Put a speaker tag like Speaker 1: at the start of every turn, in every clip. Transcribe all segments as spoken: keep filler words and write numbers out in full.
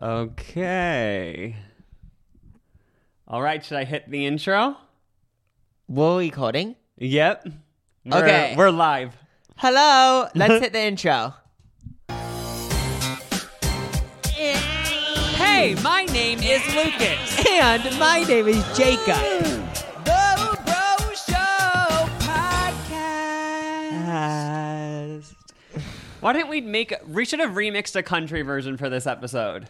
Speaker 1: Okay. All right, should I hit the intro?
Speaker 2: We're recording?
Speaker 1: Yep. We're,
Speaker 2: Okay.
Speaker 1: We're live.
Speaker 2: Hello, let's hit the intro.
Speaker 1: Hey, my name is Lucas.
Speaker 2: And my name is Jacob.
Speaker 1: The Bro Show Podcast. Why didn't we make... We should have remixed a country version for this episode.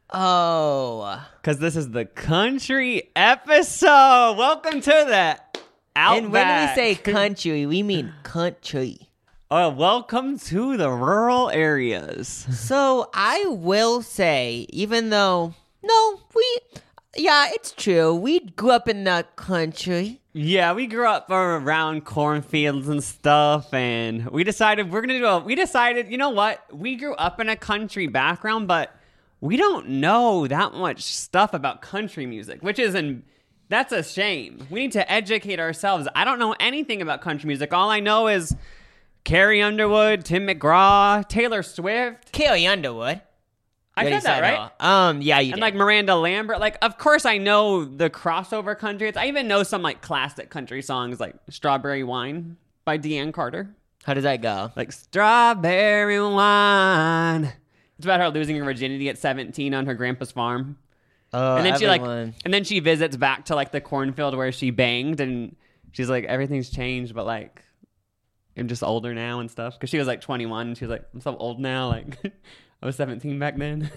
Speaker 2: Oh.
Speaker 1: Because this is the country episode. Welcome to the Outback.
Speaker 2: And when we say country, we mean country.
Speaker 1: Oh, welcome to the rural areas.
Speaker 2: So I will say, even though, no, we, yeah, it's true. We grew up in the country.
Speaker 1: Yeah, we grew up around cornfields and stuff, and we decided we're going to do a, we decided, you know what? We grew up in a country background, but we don't know that much stuff about country music, which is an, that's a shame. We need to educate ourselves. I don't know anything about country music. All I know is Carrie Underwood, Tim McGraw, Taylor Swift.
Speaker 2: Carrie Underwood.
Speaker 1: I
Speaker 2: You
Speaker 1: said that,
Speaker 2: already
Speaker 1: right?
Speaker 2: her. Um, yeah, you
Speaker 1: And
Speaker 2: did.
Speaker 1: like Miranda Lambert. Like, of course I know the crossover country. I even know some like classic country songs like Strawberry Wine by Deanne Carter.
Speaker 2: How does that go?
Speaker 1: Like, strawberry wine. It's about her losing her virginity at seventeen on her grandpa's farm.
Speaker 2: Oh,
Speaker 1: and then she
Speaker 2: everyone.
Speaker 1: like, and then she visits back to like the cornfield where she banged, and she's like, everything's changed, but like, I'm just older now and stuff. Because she was like twenty-one, and she was like, I'm so old now. Like, I was seventeen back then.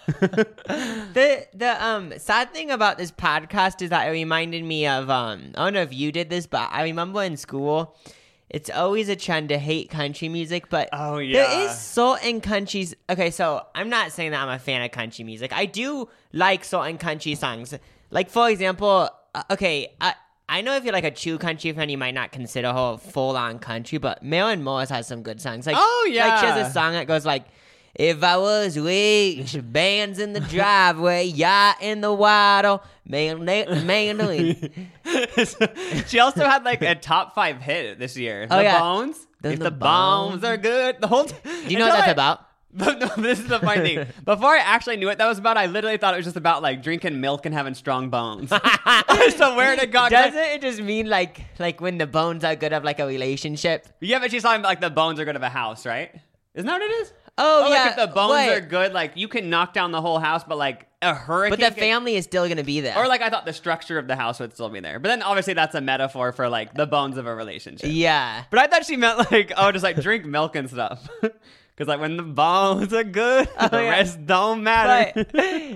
Speaker 2: The the um sad thing about this podcast is that it reminded me of um I don't know if you did this, but I remember in school, it's always a trend to hate country music, but
Speaker 1: Oh, yeah.
Speaker 2: there is certain countries. Okay, so I'm not saying that I'm a fan of country music. I do like certain country songs. Like for example, uh, okay, I I know if you're like a true country fan, you might not consider her full on country, but Marilyn Morris has some good songs. Like
Speaker 1: Oh, yeah.
Speaker 2: like she has a song that goes like, if I was rich, bands in the driveway, yacht in the water, man, mandolin.
Speaker 1: She also had like a top five hit this year.
Speaker 2: Oh,
Speaker 1: the
Speaker 2: yeah.
Speaker 1: Bones.
Speaker 2: The-
Speaker 1: if
Speaker 2: the
Speaker 1: the, bones
Speaker 2: Bones.
Speaker 1: are good. The whole t-
Speaker 2: Do you know what that's about?
Speaker 1: But no, this is the funny thing. Before I actually knew what that was about, I literally thought it was just about like drinking milk and having strong bones. So where did God?
Speaker 2: Doesn't it just mean like like when the bones are good of like a relationship?
Speaker 1: Yeah, but she's talking about like the bones are good of a house, right? Isn't that what it is?
Speaker 2: Oh,
Speaker 1: Like
Speaker 2: yeah.
Speaker 1: if the bones
Speaker 2: wait.
Speaker 1: are good, like you can knock down the whole house, but like a hurricane.
Speaker 2: But the
Speaker 1: can-
Speaker 2: family is still gonna be there.
Speaker 1: Or like I thought the structure of the house would still be there. But then obviously that's a metaphor for like the bones of a relationship.
Speaker 2: yeah.
Speaker 1: But I thought she meant like, oh, just like drink milk and stuff. Because like when the bones are good,
Speaker 2: Oh,
Speaker 1: the
Speaker 2: yeah.
Speaker 1: rest don't matter.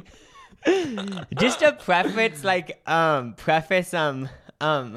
Speaker 2: But just to preface, like um, preface um um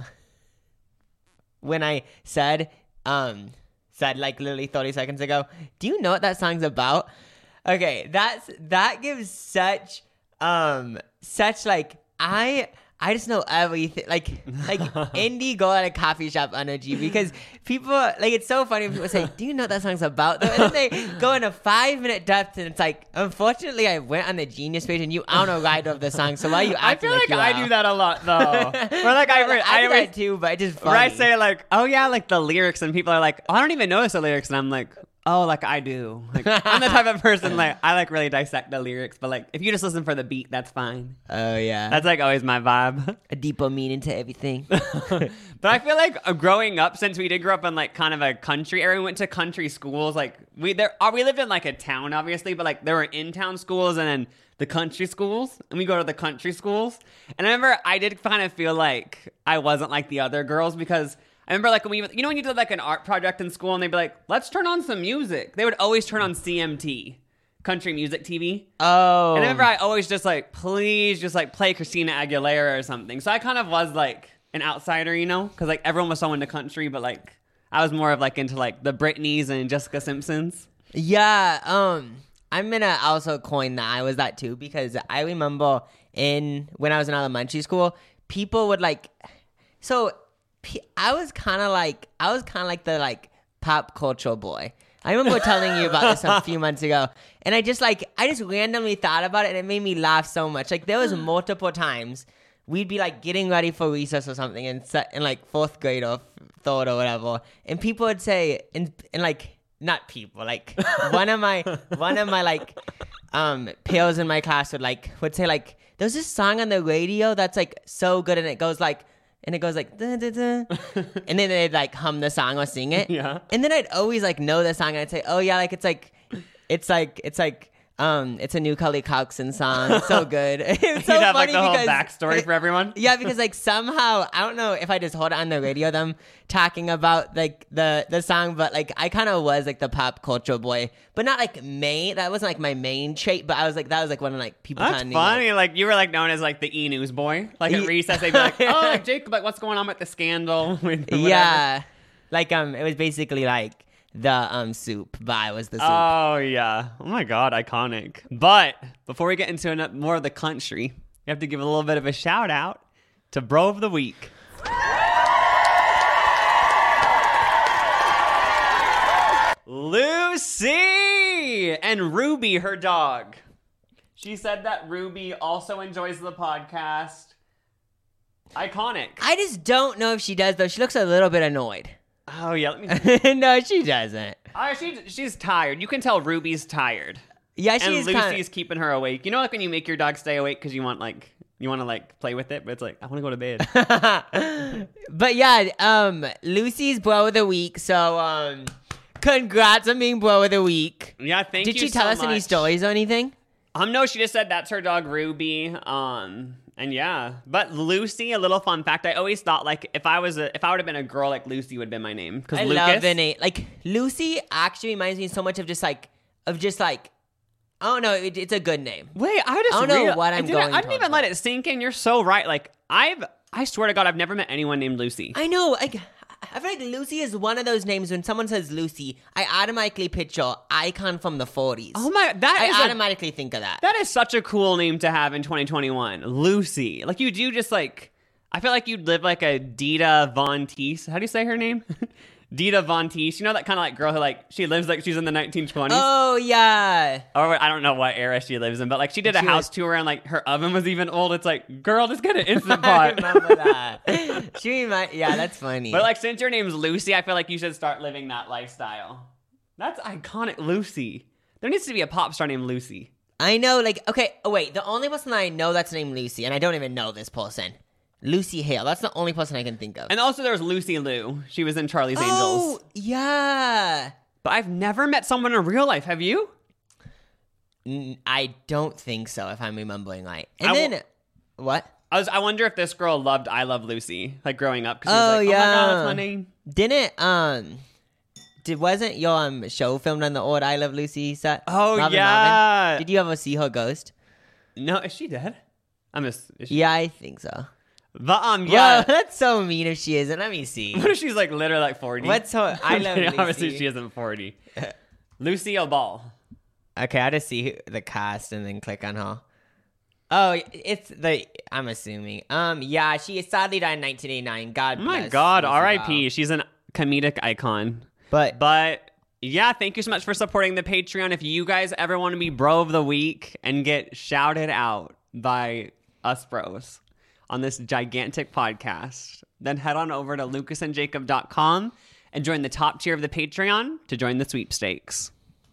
Speaker 2: when I said um said like literally thirty seconds ago, do you know what that song's about? Okay, that's that gives such um such like I I just know everything like like indie girl at a coffee shop energy, because people like it's so funny when people say, do you know what that song's about though? And then they go in a five minute depth, and it's like, unfortunately I went on the Genius page and you aren't a writer of the song, so why are you
Speaker 1: I
Speaker 2: acting
Speaker 1: feel like,
Speaker 2: you
Speaker 1: I
Speaker 2: are?
Speaker 1: do that a lot though. Or like I, re-
Speaker 2: I,
Speaker 1: I,
Speaker 2: do
Speaker 1: re-
Speaker 2: that too, but it's just
Speaker 1: where I
Speaker 2: funny.
Speaker 1: say like, oh yeah, like the lyrics, and people are like, oh, I don't even notice the lyrics, and I'm like, oh, like I do. Like I'm the type of person like I like really dissect the lyrics, but like if you just listen for the beat, that's fine.
Speaker 2: Oh yeah,
Speaker 1: That's like always my vibe.
Speaker 2: a deeper meaning to everything.
Speaker 1: But I feel like uh, growing up, since we did grow up in like kind of a country area, we went to country schools. Like we there, uh, we lived in like a town, obviously, but like there were in town schools and then the country schools, and we go to the country schools. And I remember I did kind of feel like I wasn't like the other girls, because I remember like when we, you know, when you did like an art project in school, and they'd be like, let's turn on some music. They would always turn on C M T, Country Music T V.
Speaker 2: Oh,
Speaker 1: And I remember I always just like, please just like play Christina Aguilera or something. So I kind of was like an outsider, you know, because like everyone was so into country, but like I was more of like into like the Britneys and Jessica Simpsons.
Speaker 2: yeah. Um, I'm gonna also coin that. I was that too, because I remember in when I was in elementary school, people would like. So pe- I was kind of like I was kind of like the like pop culture boy. I remember telling you about this a few months ago, and I just like I just randomly thought about it, and it made me laugh so much. Like there was multiple times we'd be like getting ready for recess or something, in, se- in like fourth grade or third or whatever, and people would say, and and like not people, like one of my one of my like um peers in my class would like would say like, there's this song on the radio that's like so good, and it goes like and it goes like da, da, da. And then they'd like hum the song or sing it.
Speaker 1: Yeah.
Speaker 2: And then I'd always like know the song, and I'd say, oh yeah, like it's like it's like it's like Um, it's a new Kelly Clarkson song. It's so good. It's so
Speaker 1: You'd have
Speaker 2: funny
Speaker 1: like the whole
Speaker 2: because,
Speaker 1: backstory for everyone.
Speaker 2: Yeah, because like somehow I don't know if I just heard it on the radio them talking about like the the song, but like I kind of was like the pop culture boy, but not like main. That wasn't like my main trait, but I was like that was like one of like people.
Speaker 1: That's
Speaker 2: kinda
Speaker 1: funny.
Speaker 2: knew,
Speaker 1: Like, like you were like known as like the E News boy. Like at
Speaker 2: Ye-
Speaker 1: recess, they'd be like, "Oh, like, Jacob, like what's going on with the scandal?" with
Speaker 2: like,
Speaker 1: whatever.
Speaker 2: yeah, like um, it was basically like the um soup, but I was the soup.
Speaker 1: Oh yeah. Oh my God, iconic. But before we get into an- more of the country, we have to give a little bit of a shout out to Bro of the Week. Lucy and Ruby, her dog. She said that Ruby also enjoys the podcast. Iconic.
Speaker 2: I just don't know if she does though. She looks a little bit annoyed.
Speaker 1: Oh yeah. Let me.
Speaker 2: No, she doesn't.
Speaker 1: Oh, she, she's tired. You can tell Ruby's tired.
Speaker 2: Yeah,
Speaker 1: And
Speaker 2: she's
Speaker 1: Lucy's
Speaker 2: kind of.
Speaker 1: keeping her awake. You know, like when you make your dog stay awake because you want like you want to like play with it, but it's like I want to go to bed.
Speaker 2: But yeah, um, Lucy's bro of the week. So um, congrats on being bro of the week.
Speaker 1: Yeah, thank
Speaker 2: Did
Speaker 1: you.
Speaker 2: she tell
Speaker 1: so
Speaker 2: us any
Speaker 1: much.
Speaker 2: stories or anything?
Speaker 1: Um, no, she just said that's her dog Ruby. Um, and yeah, but Lucy. A little fun fact: I always thought like if I was a if I would have been a girl, like Lucy would have been my name because
Speaker 2: I
Speaker 1: Lucas.
Speaker 2: love the name. Like Lucy actually reminds me so much of just like of just like I don't know. It, it's a good name.
Speaker 1: Wait, I just
Speaker 2: I don't know
Speaker 1: real-
Speaker 2: what
Speaker 1: I
Speaker 2: I'm
Speaker 1: didn't,
Speaker 2: going
Speaker 1: I didn't even
Speaker 2: towards.
Speaker 1: let it sink in. You're so right. Like I've I swear to God, I've never met anyone named Lucy.
Speaker 2: I know. Like I feel like Lucy is one of those names. When someone says Lucy, I automatically picture icon from the forties.
Speaker 1: Oh my, that
Speaker 2: I
Speaker 1: is a-
Speaker 2: automatically think of that.
Speaker 1: That is such a cool name to have in twenty twenty-one. Lucy. Like, you do just, like... I feel like you'd live like a Dita Von Teese. How do you say her name? Dita Von Teese. You know that kind of, like, girl who, like, she lives like she's in the nineteen twenties?
Speaker 2: Oh yeah.
Speaker 1: Or I don't know what era she lives in, but, like, she did a
Speaker 2: She
Speaker 1: house
Speaker 2: was-
Speaker 1: tour and, like, her oven was even old. It's like, girl, just get an Instant
Speaker 2: I
Speaker 1: Pot.
Speaker 2: remember that. She remind. Yeah, that's funny.
Speaker 1: But, like, since your name's Lucy, I feel like you should start living that lifestyle. That's iconic. Lucy. There needs to be a pop star named Lucy.
Speaker 2: I know. Like, okay. Oh wait, the only person I know that's named Lucy, and I don't even know this person. Lucy Hale. That's the only person I can think of.
Speaker 1: And also there's Lucy Liu. She was in Charlie's
Speaker 2: oh
Speaker 1: Angels.
Speaker 2: yeah.
Speaker 1: But I've never met someone in real life. Have you?
Speaker 2: N- I don't think so. If I'm remembering right. And
Speaker 1: I
Speaker 2: then
Speaker 1: w-
Speaker 2: what?
Speaker 1: I was. I wonder if this girl loved "I Love Lucy" like growing up. 'Cause she
Speaker 2: Oh,
Speaker 1: was like,
Speaker 2: yeah.
Speaker 1: Oh my God, that's my name.
Speaker 2: Didn't um. Did, wasn't your um, show filmed on the old I Love Lucy set?
Speaker 1: Oh,
Speaker 2: Robin
Speaker 1: yeah.
Speaker 2: Robin? Did you ever see her ghost?
Speaker 1: No, is she dead? I'm just. Is she,
Speaker 2: Yeah, I think so.
Speaker 1: But um,
Speaker 2: Yeah,
Speaker 1: yeah.
Speaker 2: that's so mean if she isn't. Let me see.
Speaker 1: What if she's like literally like forty?
Speaker 2: What's her? I love Lucy.
Speaker 1: Obviously, she isn't forty. Lucille Ball.
Speaker 2: Okay, I just see the cast and then click on her. Oh, it's the. I'm assuming. Um, yeah, she sadly died in nineteen eighty-nine. God
Speaker 1: Oh my
Speaker 2: bless
Speaker 1: God,
Speaker 2: Lucy
Speaker 1: R I P.
Speaker 2: Ball.
Speaker 1: She's an comedic icon.
Speaker 2: But
Speaker 1: But yeah, thank you so much for supporting the Patreon. If you guys ever want to be bro of the week and get shouted out by us bros on this gigantic podcast, then head on over to lucas and jacob dot com and join the top tier of the Patreon to join the sweepstakes.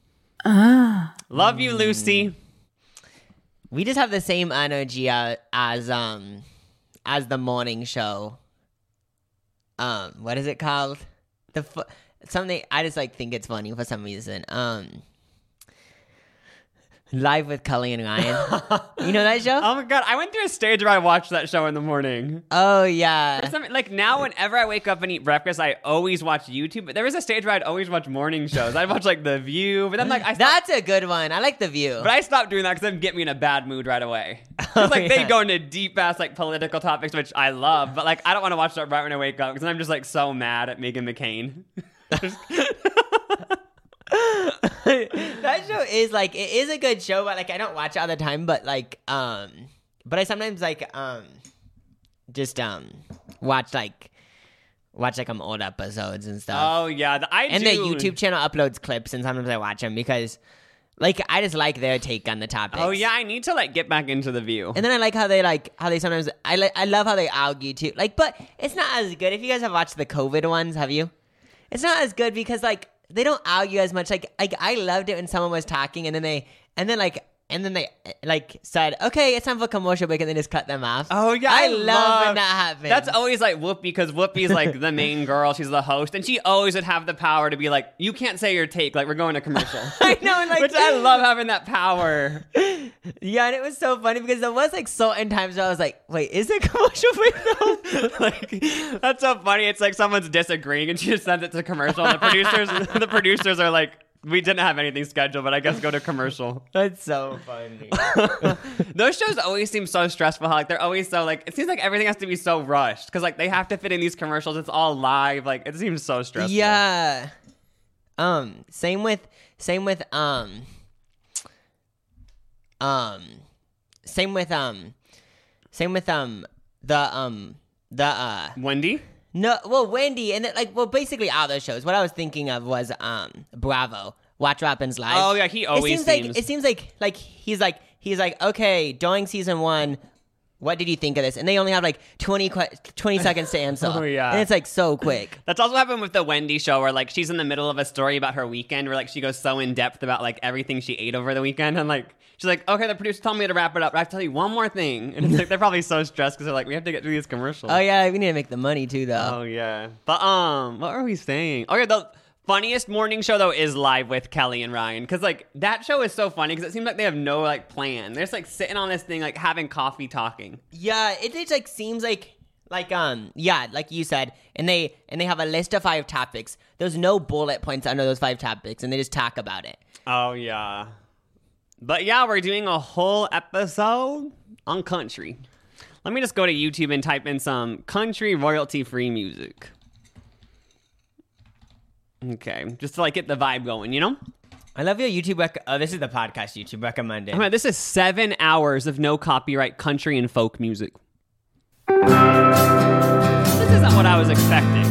Speaker 1: Ah. Love you, Lucy.
Speaker 2: we just have the same energy uh, as um as the morning show. Um, what is it called? The fu- something I just like think it's funny for some reason. Um, Live with Cully and Ryan. You know that show?
Speaker 1: Oh my God, I went through a stage where I watched that show in the morning.
Speaker 2: Oh yeah.
Speaker 1: There's something- like now, whenever I wake up and eat breakfast, I always watch YouTube. But there was a stage where I'd always watch morning shows. I'd watch like The View, but then like I stopped,
Speaker 2: That's a good one. I like The View.
Speaker 1: but I stopped doing that because it'd get me in a bad mood right away. 'Cause,
Speaker 2: Oh,
Speaker 1: like they
Speaker 2: yeah.
Speaker 1: go into deep ass like political topics, which I love. But like I don't want to watch that right when I wake up because I'm just like so mad at Meghan McCain.
Speaker 2: That show is like it is a good show, but like I don't watch it all the time. But like um, but I sometimes like um, just um, watch like watch like um old episodes and stuff.
Speaker 1: Oh yeah, the, I
Speaker 2: and
Speaker 1: do.
Speaker 2: the YouTube channel uploads clips, and sometimes I watch them because like I just like their take on the topics.
Speaker 1: Oh yeah, I need to like get back into The View.
Speaker 2: And then I like how they like how they sometimes I like I love how they argue too. Like, but it's not as good. If you guys have watched the COVID ones, have you? It's not as good because like they don't argue as much. Like like I loved it when someone was talking and then they and then like and then they like said, okay, it's time for commercial break, and then just cut them off.
Speaker 1: Oh yeah,
Speaker 2: I,
Speaker 1: I
Speaker 2: love,
Speaker 1: love
Speaker 2: when that happens.
Speaker 1: That's always like Whoopi, because Whoopi's like the main girl. She's the host, and she always would have the power to be like, "You can't say your take. Like we're going to commercial."
Speaker 2: I know, and like,
Speaker 1: which I love having that power.
Speaker 2: Yeah, and it was so funny because there was like certain times where I was like, "Wait, is it commercial break though?"
Speaker 1: Like that's so funny. It's like someone's disagreeing, and she just sends it to commercial. And the producers, the producers are like, "We didn't have anything scheduled, but I guess go to commercial."
Speaker 2: That's so funny.
Speaker 1: Those shows always seem so stressful. How like they're always so like it seems like everything has to be so rushed because like they have to fit in these commercials. It's all live. Like it seems so stressful.
Speaker 2: Yeah. Um. Same with. Same with. Um. Um. Same with. Um. Same with. Um. The. Um. The. Uh.
Speaker 1: Wendy.
Speaker 2: No, well, Wendy, and then, like, well, basically all those shows. What I was thinking of was um, Bravo, Watch What Happens Live.
Speaker 1: Oh yeah, he always
Speaker 2: it seems,
Speaker 1: seems
Speaker 2: like it seems like like he's like he's like okay, during season one, what did you think of this? And they only have like twenty, que- twenty seconds to answer.
Speaker 1: Oh, yeah.
Speaker 2: And it's like so quick.
Speaker 1: That's also happened with the Wendy show where like she's in the middle of a story about her weekend where like she goes so in depth about like everything she ate over the weekend and like she's like, okay, the producer told me to wrap it up. But I have to tell you one more thing. And it's like they're probably so stressed because they're like, we have to get through these commercials.
Speaker 2: Oh yeah, we need to make the money too, though.
Speaker 1: Oh yeah. But um, what are we saying? Oh yeah, the funniest morning show though is Live with Kelly and Ryan because like that show is so funny because it seems like they have no like plan. They're just like sitting on this thing like having coffee talking.
Speaker 2: Yeah, it just like seems like like um yeah, like you said, and they and they have a list of five topics. There's no bullet points under those five topics, and they just talk about it.
Speaker 1: Oh yeah. But yeah, we're doing a whole episode on country. Let me just go to YouTube and type in some country royalty-free music. Okay, just to like get the vibe going, you know?
Speaker 2: I love your YouTube rec- oh, this is the podcast YouTube recommended.
Speaker 1: I mean, this is seven hours of no copyright country and folk music. This isn't what I was expecting.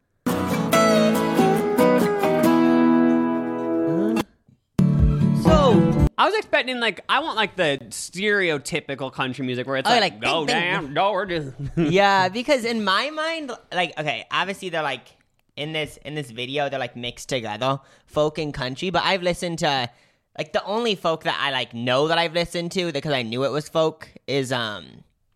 Speaker 2: So
Speaker 1: I was expecting like I want like the stereotypical country music where it's
Speaker 2: Oh,
Speaker 1: like,
Speaker 2: like,
Speaker 1: go
Speaker 2: ding, ding.
Speaker 1: down, door to.
Speaker 2: yeah, because in my mind, like, okay, obviously they're like in this in this video, they're like mixed together, folk and country. But I've listened to like the only folk that I like know that I've listened to because I knew it was folk is um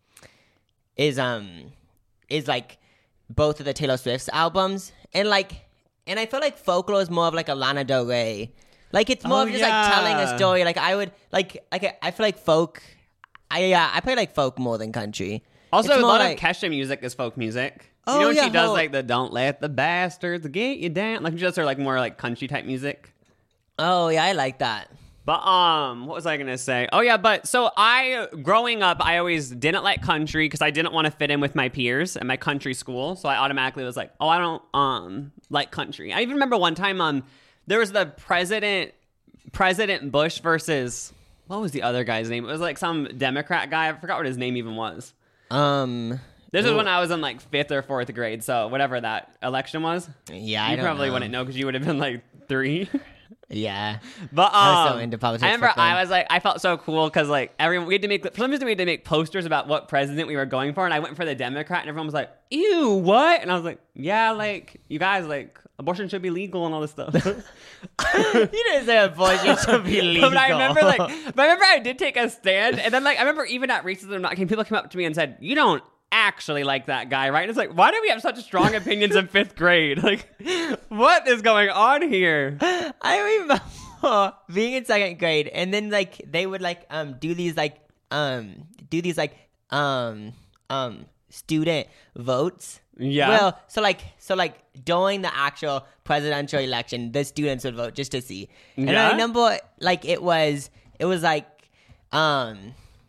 Speaker 2: is um is like both of the Taylor Swift's albums, and like and I feel like folklore is more of like a Lana Del Rey. Like it's more
Speaker 1: Oh,
Speaker 2: of just
Speaker 1: yeah.
Speaker 2: like telling a story. Like I would like like I feel like folk. I yeah I play like folk more than country.
Speaker 1: Also,
Speaker 2: It's
Speaker 1: a
Speaker 2: more
Speaker 1: lot
Speaker 2: like-
Speaker 1: of Kesha music is folk music.
Speaker 2: Oh,
Speaker 1: you know when
Speaker 2: yeah,
Speaker 1: she does
Speaker 2: how-
Speaker 1: like the "Don't let the bastards get you down," like she does her like more like country type music.
Speaker 2: Oh yeah, I like that.
Speaker 1: But um, what was I gonna say? Oh yeah, but so I growing up, I always didn't like country because I didn't want to fit in with my peers at my country school. So I automatically was like, oh, I don't um like country. I even remember one time um there was the president President Bush versus what was the other guy's name? It was like some Democrat guy. I forgot what his name even was.
Speaker 2: Um.
Speaker 1: This was
Speaker 2: Ooh.
Speaker 1: when I was in like fifth or fourth grade, so whatever that election was.
Speaker 2: Yeah, I
Speaker 1: You
Speaker 2: don't
Speaker 1: probably
Speaker 2: know.
Speaker 1: wouldn't know because you would have been like three.
Speaker 2: Yeah.
Speaker 1: But um,
Speaker 2: I was so into politics
Speaker 1: I remember
Speaker 2: back then.
Speaker 1: I was like, I felt so cool because like everyone we had to make for some reason we had to make posters about what president we were going for, and I went for the Democrat, and everyone was like, "Ew, what?" And I was like, "Yeah, like you guys like abortion should be legal and all this stuff."
Speaker 2: You didn't say abortion should be legal.
Speaker 1: But I remember like, but I remember I did take a stand, and then like I remember even at racism not people came up to me and said, "You don't actually like that guy, right?" And it's like, why do we have such strong opinions in fifth grade? Like, what is going on here?
Speaker 2: I remember being in second grade, and then like they would like um do these like um do these like um um student votes.
Speaker 1: Yeah.
Speaker 2: Well, so like so like during the actual presidential election, the students would vote just to see. And
Speaker 1: Yeah?
Speaker 2: I remember like it was it was like um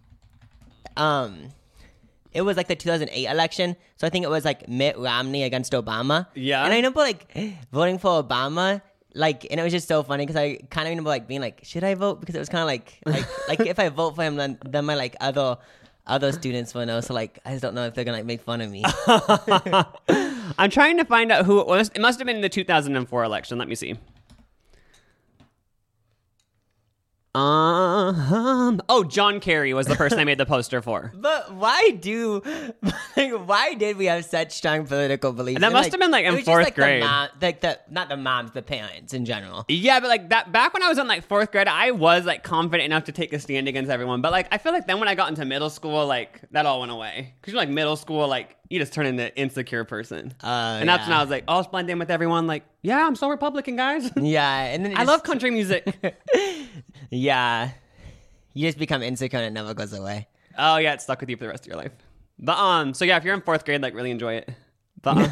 Speaker 2: um it was like the two thousand eight election. So I think it was like Mitt Romney against Obama.
Speaker 1: Yeah.
Speaker 2: And I remember like voting for Obama. Like, and it was just so funny because I kind of remember like being like, should I vote? Because it was kind of like, like, like if I vote for him, then, then my like other, other students will know. So like, I just don't know if they're gonna like make fun of me.
Speaker 1: I'm trying to find out who it was. It must have been in the two thousand four election. Let me see. Um. Oh, John Kerry was the person I made the poster for.
Speaker 2: But why do, like, why did we have such strong political beliefs?
Speaker 1: And that
Speaker 2: And,
Speaker 1: must have been, like, in
Speaker 2: it was just,
Speaker 1: fourth
Speaker 2: like,
Speaker 1: grade.
Speaker 2: The mom, like the not the moms, the parents in general.
Speaker 1: Yeah, but like that back when I was in like fourth grade, I was like confident enough to take a stand against everyone. But like I feel like then when I got into middle school, like that all went away. Because you're like middle school, like you just turn into an insecure person.
Speaker 2: Uh,
Speaker 1: and that's
Speaker 2: yeah.
Speaker 1: when I was like, oh, I'll blend in with everyone. Like, yeah, I'm so Republican, guys.
Speaker 2: Yeah, and then it
Speaker 1: I
Speaker 2: just-
Speaker 1: love country music.
Speaker 2: Yeah, you just become insecure and it never goes away.
Speaker 1: Oh yeah, it's stuck with you for the rest of your life. But um, so yeah, if you're in fourth grade, like really enjoy it. But um,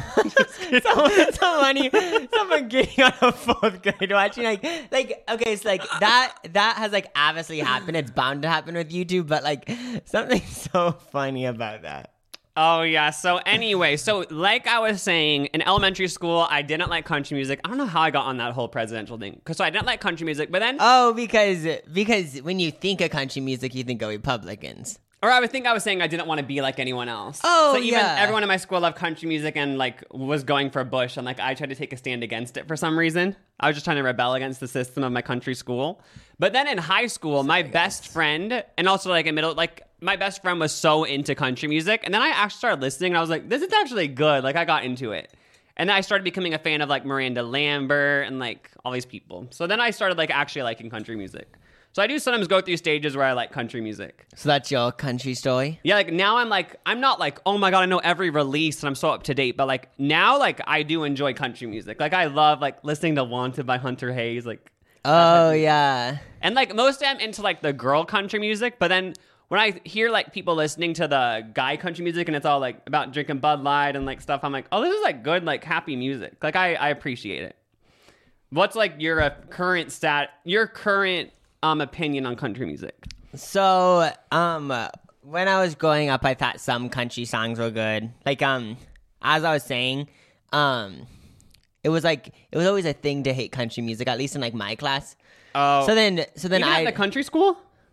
Speaker 2: so, so funny. Someone getting out of fourth grade watching like like okay, it's like that that has like obviously happened. It's bound to happen with YouTube, but like something so funny about that.
Speaker 1: Oh, yeah. So anyway, so like I was saying, in elementary school, I didn't like country music. I don't know how I got on that whole presidential thing. Cause so I didn't like country music, but then,
Speaker 2: Oh, because because when you think of country music, you think of Republicans.
Speaker 1: or I would think I was saying I didn't want to be like anyone else.
Speaker 2: Oh,
Speaker 1: so even
Speaker 2: yeah.
Speaker 1: everyone in my school loved country music and like was going for Bush, and like I tried to take a stand against it for some reason. I was just trying to rebel against the system of my country school. But then in high school, my best friend, and also like in middle, like my best friend was so into country music, and then I actually started listening, and I was like, this is actually good. Like I got into it. And then I started becoming a fan of like Miranda Lambert and like all these people. So then I started like actually liking country music. So I do sometimes go through stages where I like country music.
Speaker 2: So that's your country story?
Speaker 1: Yeah, like now I'm like, I'm not like, oh my God, I know every release and I'm so up to date. But like now, like I do enjoy country music. Like I love like listening to Wanted by Hunter Hayes. Like,
Speaker 2: Oh, yeah.
Speaker 1: and like most I'm into like the girl country music. But then when I hear like people listening to the guy country music and it's all like about drinking Bud Light and like stuff, I'm like, oh, this is like good, like happy music. Like I, I appreciate it. What's like your uh, current stat, your current um opinion on country music?
Speaker 2: So, um, when I was growing up, I thought some country songs were good. Like, um, as I was saying, um, it was like it was always a thing to hate country music, at least in like my class.
Speaker 1: Oh,
Speaker 2: So then, so then
Speaker 1: even
Speaker 2: I
Speaker 1: at the country school?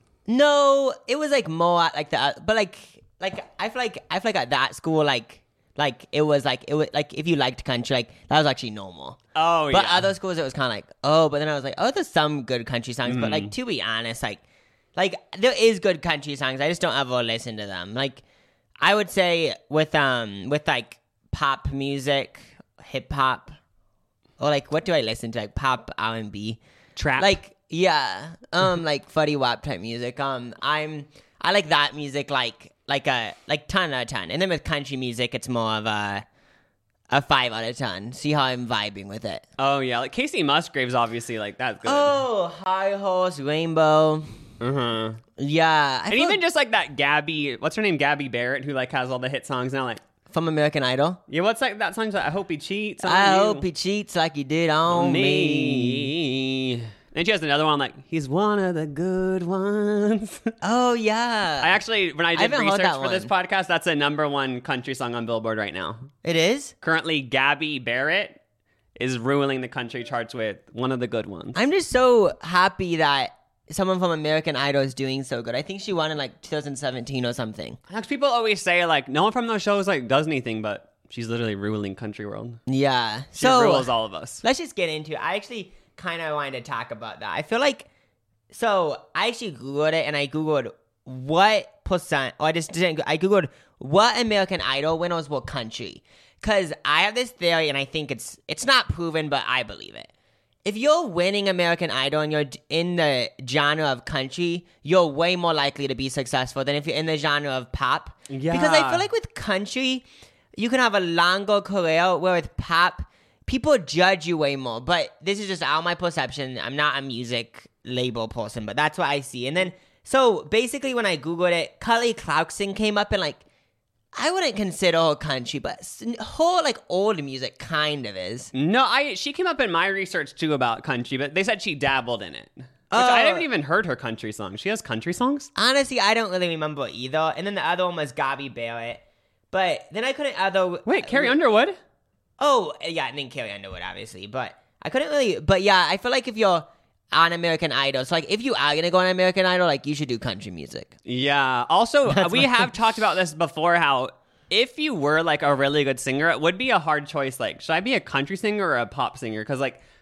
Speaker 2: no, it was like more at, like the, but like like I feel like I feel like at that school, like like it was like it was like if you liked country, like that was actually normal.
Speaker 1: Oh,
Speaker 2: But
Speaker 1: yeah.
Speaker 2: other schools, it was kind of like, oh, but then I was like, oh, there's some good country songs. But
Speaker 1: Mm.
Speaker 2: like, to be honest, like, like there is good country songs. I just don't ever listen to them. Like, I would say with um with like pop music, hip hop, or like what do I listen to? Like pop, R and B,
Speaker 1: Trap.
Speaker 2: like yeah, um, like Fuddy Wap type music. Um, I'm I like that music like like a like ten out of ten. And then with country music, it's more of a a five out of ten. See how I'm vibing with it.
Speaker 1: Oh yeah, like Casey Musgraves, obviously, like that's good.
Speaker 2: Oh, High Horse, Rainbow.
Speaker 1: Uh-huh.
Speaker 2: Yeah. I
Speaker 1: And
Speaker 2: feel
Speaker 1: even
Speaker 2: like
Speaker 1: just like that Gabby, what's her name, Gabby Barrett, who like has all the hit songs now. Like,
Speaker 2: from American Idol.
Speaker 1: yeah, what's like that song? Like, I hope he cheats on
Speaker 2: I
Speaker 1: you.
Speaker 2: hope he cheats like he did on me.
Speaker 1: me. And she has another one like he's one of the good ones.
Speaker 2: Oh, yeah.
Speaker 1: I actually, when I did
Speaker 2: haven't heard
Speaker 1: research
Speaker 2: that
Speaker 1: for this
Speaker 2: one.
Speaker 1: podcast, that's a number one country song on Billboard right now.
Speaker 2: It is?
Speaker 1: Currently, Gabby Barrett is ruling the country charts with one of the good ones.
Speaker 2: I'm just so happy that someone from American Idol is doing so good. I think she won in like two thousand seventeen or something.
Speaker 1: Like, people always say like no one from those shows like does anything, but she's literally ruling country world.
Speaker 2: Yeah.
Speaker 1: She
Speaker 2: So
Speaker 1: rules all of us.
Speaker 2: let's just get into it. I actually kind of wanted to talk about that. I feel like, so I actually Googled it and I Googled what percent, or I just didn't, I Googled what American Idol winners were country. Because I have this theory and I think it's it's not proven, but I believe it. If you're winning American Idol and you're in the genre of country, you're way more likely to be successful than if you're in the genre of pop.
Speaker 1: Yeah.
Speaker 2: Because I feel like with country, you can have a longer career, where with pop, people judge you way more. But this is just all my perception. I'm not a music label person, but that's what I see. And then, so basically when I Googled it, Kelly Clarkson came up and like, I wouldn't consider her country, but s- her like old music kind of is.
Speaker 1: No, I she came up in my research too about country, but they said she dabbled in it. Which
Speaker 2: Oh.
Speaker 1: I haven't even heard her country songs. She has country songs?
Speaker 2: Honestly, I don't really remember either. And then the other one was Gabby Barrett. But then I couldn't other
Speaker 1: Wait, Carrie Underwood?
Speaker 2: Oh, yeah, and then Carrie Underwood, obviously. But I couldn't really. But yeah, I feel like if you're on American Idol, so like if you are gonna go on American Idol, like you should do country music.
Speaker 1: Yeah. Also,
Speaker 2: That's
Speaker 1: we
Speaker 2: my-
Speaker 1: have talked about this before, how if you were like a really good singer, it would be a hard choice. Like, should I be a country singer or a pop singer? Because like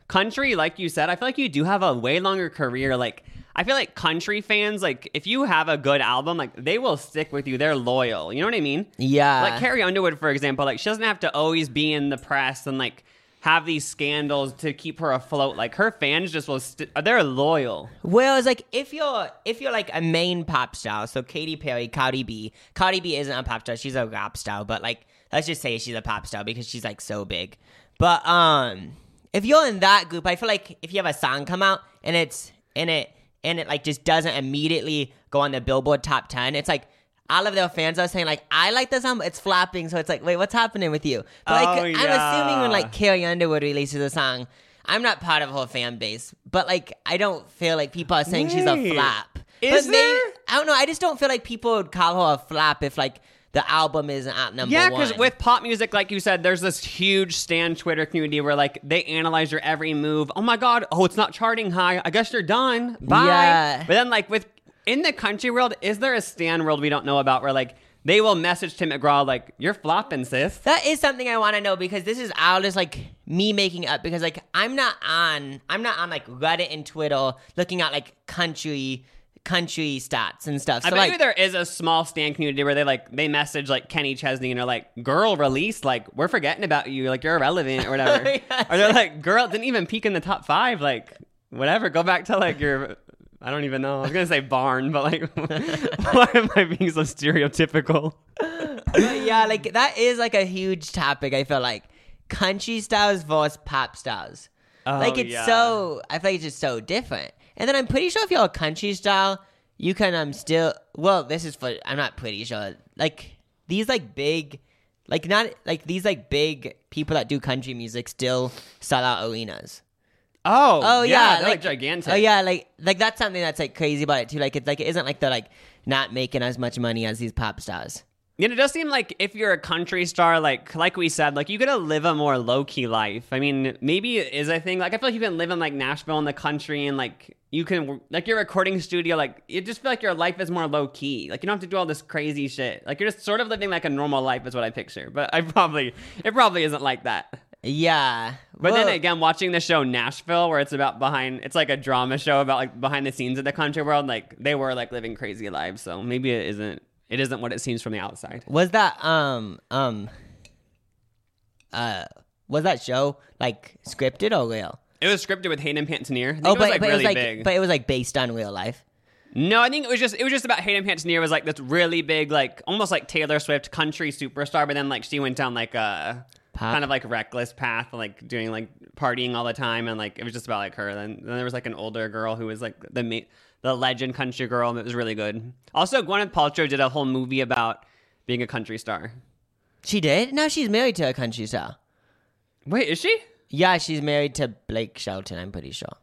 Speaker 1: country, like you said, I feel like you do have a way longer career. Like, I feel like country fans, like, if you have a good album, like, they will stick with you. They're loyal. You know what I mean?
Speaker 2: Yeah.
Speaker 1: Like, Carrie Underwood, for example, like, she doesn't have to always be in the press and, like, have these scandals to keep her afloat. Like, her fans just will, st- they're loyal.
Speaker 2: Well, it's like if you're if you're like a main pop star, so Katy Perry, Cardi B. Cardi B isn't a pop star; she's a rap star. But like, let's just say she's a pop star because she's like so big. But um, if you're in that group, I feel like if you have a song come out and it's in it and it like just doesn't immediately go on the Billboard top ten, it's like all of their fans are saying like, I like this song, but it's flopping. So it's like, wait, what's happening with you? But like,
Speaker 1: Oh,
Speaker 2: I'm
Speaker 1: yeah.
Speaker 2: assuming when like Carrie Underwood releases a song, I'm not part of her fan base, but like I don't feel like people are saying she's a
Speaker 1: Wait.
Speaker 2: flop.
Speaker 1: Is
Speaker 2: but maybe,
Speaker 1: there?
Speaker 2: I don't know. I just don't feel like people would call her a flop if like the album isn't at number
Speaker 1: Yeah,
Speaker 2: one.
Speaker 1: because with pop music, like you said, there's this huge stan Twitter community where like they analyze your every move. Oh my god, oh it's not charting high. I guess you're done. Bye.
Speaker 2: Yeah.
Speaker 1: But then like with in the country world, is there a stan world we don't know about where like they will message Tim McGraw like you're flopping, sis?
Speaker 2: That is something I want to know because this is all just like me making up because like I'm not on I'm not on like Reddit and Twitter looking at like country country stats and stuff. So
Speaker 1: I bet
Speaker 2: like
Speaker 1: you there is a small stan community where they like they message like Kenny Chesney and they're like, "Girl, release like we're forgetting about you, like you're irrelevant or whatever."
Speaker 2: Yes.
Speaker 1: Or they're like, "Girl, didn't even peak in the top five, like whatever. Go back to like your." I don't even know. I was gonna say barn, but like, why am I being so stereotypical?
Speaker 2: But yeah, like that is like a huge topic. I feel like country stars versus pop stars.
Speaker 1: Oh,
Speaker 2: like it's
Speaker 1: yeah.
Speaker 2: so I feel like it's just so different. And then I'm pretty sure if you're a country star, you can um still well, this is for I'm not pretty sure. Like these like big like not like these like big people that do country music still sell out arenas.
Speaker 1: Oh,
Speaker 2: Oh
Speaker 1: yeah,
Speaker 2: yeah,
Speaker 1: they're like, gigantic.
Speaker 2: Oh yeah, like like that's something that's like crazy about it too. Like it's like it isn't like they're like not making as much money as these pop stars.
Speaker 1: And it does seem like if you're a country star, like like we said, like you gotta live a more low key life. I mean, maybe it is a thing. Like I feel like you can live in like Nashville in the country, and like you can like your recording studio. Like you just feel like your life is more low key. Like you don't have to do all this crazy shit. Like you're just sort of living like a normal life is what I picture. But I probably it probably isn't like that.
Speaker 2: Yeah,
Speaker 1: But
Speaker 2: well,
Speaker 1: then again, watching the show Nashville, where it's about behind, it's like a drama show about like behind the scenes of the country world. Like they were like living crazy lives. So maybe it isn't. It isn't what it seems from the outside.
Speaker 2: was that um um uh was that show like scripted or real?
Speaker 1: It was scripted with Hayden Panettiere. I think
Speaker 2: Oh,
Speaker 1: it was
Speaker 2: but,
Speaker 1: like
Speaker 2: but
Speaker 1: really
Speaker 2: it was like
Speaker 1: big.
Speaker 2: but it was like based on real life.
Speaker 1: No, I think it was just it was just about Hayden Panettiere was like this really big, like almost like Taylor Swift country superstar, but then like she went down like a
Speaker 2: Pop.
Speaker 1: kind of like reckless path, like doing like partying all the time, and like it was just about like her. Then, then there was like an older girl who was like the ma- the legend country girl, and it was really good. Also, Gwyneth Paltrow did a whole movie about being a country star.
Speaker 2: She did? No, she's married to a country star.
Speaker 1: Wait, is she?
Speaker 2: Yeah, she's married to Blake Shelton, I'm pretty sure.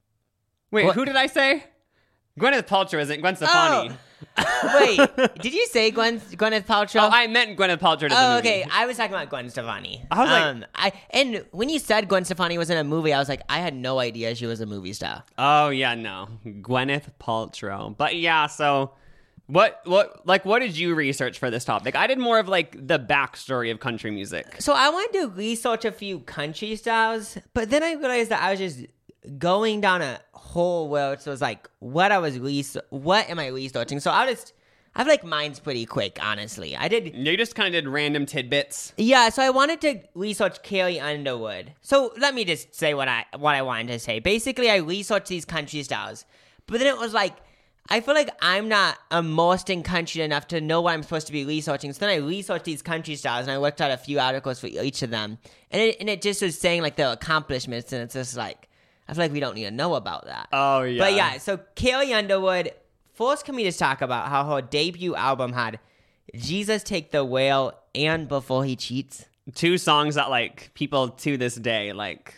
Speaker 1: Wait,
Speaker 2: What?
Speaker 1: who did I say? Gwyneth Paltrow isn't Gwen Stefani.
Speaker 2: Wait, did you say Gwen Gwyneth Paltrow?
Speaker 1: Oh, I meant Gwyneth Paltrow did the
Speaker 2: Oh,
Speaker 1: movie.
Speaker 2: okay. I was talking about Gwen Stefani.
Speaker 1: I was like-
Speaker 2: um, I and when you said Gwen Stefani was in a movie, I was like, I had no idea she was a movie star.
Speaker 1: Oh yeah, no, Gwyneth Paltrow. But yeah, so what, what, like, what did you research for this topic? I did more of like the backstory of country music.
Speaker 2: So I wanted to research a few country stars, but then I realized that I was just going down a hole where it was like, what I was research, what am I researching? So I'll just, I feel like mine's pretty quick, honestly. I did.
Speaker 1: You just kind of did random tidbits.
Speaker 2: Yeah, so I wanted to research Carrie Underwood. So let me just say what I what I wanted to say. Basically, I researched these country stars, but then it was like I feel like I'm not immersed in country enough to know what I'm supposed to be researching. So then I researched these country stars and I worked out a few articles for each of them, and it, and it just was saying like their accomplishments, and it's just like I feel like we don't need to know about that.
Speaker 1: Oh yeah.
Speaker 2: But yeah, so Carrie Underwood. First, can we just talk about how her debut album had Jesus Take the Whale and Before He Cheats?
Speaker 1: Two songs that like people to this day like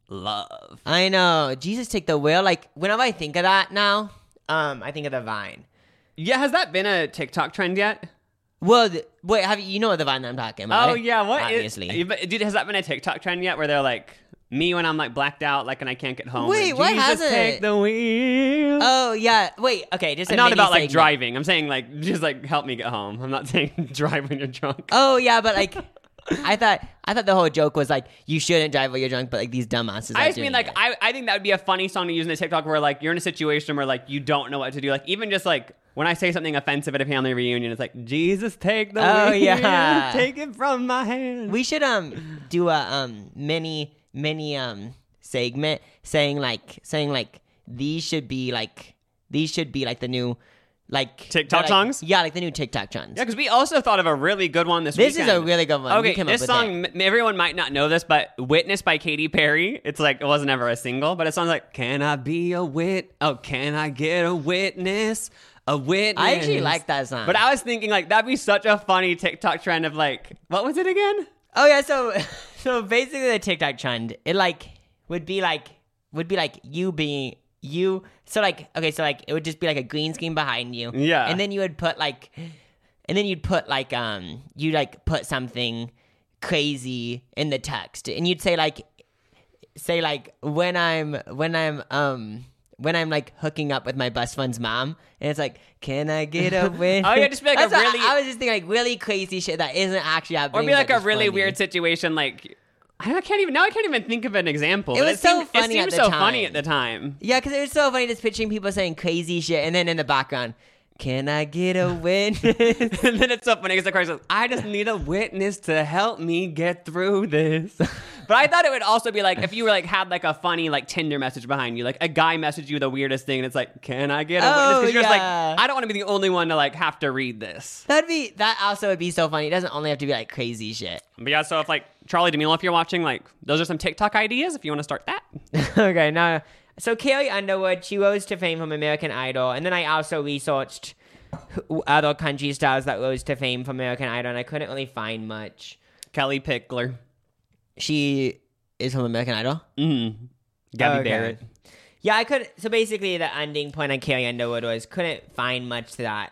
Speaker 1: love.
Speaker 2: I know. Jesus Take the Whale. Like, whenever I think of that now, um, I think of the Vine.
Speaker 1: Yeah, has that been a TikTok trend yet?
Speaker 2: Well, th- wait, have you, you know what the Vine I'm talking about?
Speaker 1: Oh
Speaker 2: right?
Speaker 1: yeah, what?
Speaker 2: Obviously.
Speaker 1: Is, but dude, has that been a TikTok trend yet? Where they're like me when I'm like blacked out, like and I can't get home.
Speaker 2: Wait,
Speaker 1: and,
Speaker 2: what
Speaker 1: Jesus,
Speaker 2: hasn't
Speaker 1: take
Speaker 2: it?
Speaker 1: the wheel.
Speaker 2: Oh, yeah. Wait, okay. Just a
Speaker 1: Not
Speaker 2: mini
Speaker 1: about like
Speaker 2: segment.
Speaker 1: driving. I'm saying like just like help me get home. I'm not saying drive when you're drunk.
Speaker 2: Oh, yeah, but like, I thought I thought the whole joke was like you shouldn't drive while you're drunk, but like these dumbasses.
Speaker 1: I
Speaker 2: are
Speaker 1: just mean
Speaker 2: doing
Speaker 1: like
Speaker 2: it.
Speaker 1: I, I think that would be a funny song to use in a TikTok where like you're in a situation where like you don't know what to do. Like even just like when I say something offensive at a family reunion, it's like Jesus, take the
Speaker 2: Oh,
Speaker 1: wheel,
Speaker 2: yeah.
Speaker 1: take it from my hand.
Speaker 2: We should um do a um mini mini um segment saying like saying like these should be like these should be like the new like
Speaker 1: TikTok
Speaker 2: like,
Speaker 1: songs?
Speaker 2: Yeah, like the new TikTok songs.
Speaker 1: Yeah, because we also thought of a really good one this,
Speaker 2: This
Speaker 1: weekend.
Speaker 2: is a really good one. We
Speaker 1: Okay,
Speaker 2: came up
Speaker 1: this
Speaker 2: with
Speaker 1: song, m- everyone might not know this, but Witness by Katy Perry. It's like, it wasn't ever a single, but it sounds like, can I be a wit? Oh, can I get a witness? A witness.
Speaker 2: I actually like that song.
Speaker 1: But I was thinking, like, that'd be such a funny TikTok trend of, like, what was it again?
Speaker 2: Oh yeah, so so basically the TikTok trend, it like would be like would be like you being you so like okay, so like it would just be like a green screen behind you.
Speaker 1: Yeah.
Speaker 2: And then you would put like and then you'd put like um you like put something crazy in the text. And you'd say like say like when I'm when I'm um when I'm like hooking up with my best friend's mom, and it's like, can I get a win?
Speaker 1: Oh, yeah, just be like
Speaker 2: That's
Speaker 1: a
Speaker 2: what-
Speaker 1: really-
Speaker 2: I was just thinking like really crazy shit that isn't actually
Speaker 1: Or
Speaker 2: happening.
Speaker 1: be like
Speaker 2: but
Speaker 1: a
Speaker 2: it's
Speaker 1: really
Speaker 2: funny.
Speaker 1: weird situation, like, I can't even, now I can't even think of an example.
Speaker 2: It
Speaker 1: but
Speaker 2: was so
Speaker 1: seemed,
Speaker 2: funny
Speaker 1: It
Speaker 2: at
Speaker 1: seemed
Speaker 2: the
Speaker 1: so
Speaker 2: time.
Speaker 1: funny at the time.
Speaker 2: Yeah, because it was so funny just picturing people saying crazy shit, and then in the background, can I get a witness?
Speaker 1: And then it's so funny because the chorus says, I just need a witness to help me get through this. But I thought it would also be like if you were like had like a funny like Tinder message behind you, like a guy messaged you the weirdest thing, and it's like, can I get a witness?
Speaker 2: Oh,
Speaker 1: Because you're just
Speaker 2: yeah.
Speaker 1: like, I don't want to be the only one to like have to read this.
Speaker 2: That'd be that also would be so funny. It doesn't only have to be like crazy shit.
Speaker 1: But yeah, so if like Charlie D'Amelio, if you're watching, like those are some TikTok ideas if you want to start that.
Speaker 2: Okay, now so Carrie Underwood, she rose to fame from American Idol, and then I also researched who- other country stars that rose to fame from American Idol, and I couldn't really find much.
Speaker 1: Kelly Pickler.
Speaker 2: She is from American Idol.
Speaker 1: Mm-hmm. Gabby
Speaker 2: Okay.
Speaker 1: Barrett.
Speaker 2: Yeah, I could. So basically, the ending point on Carrie Underwood was couldn't find much to that,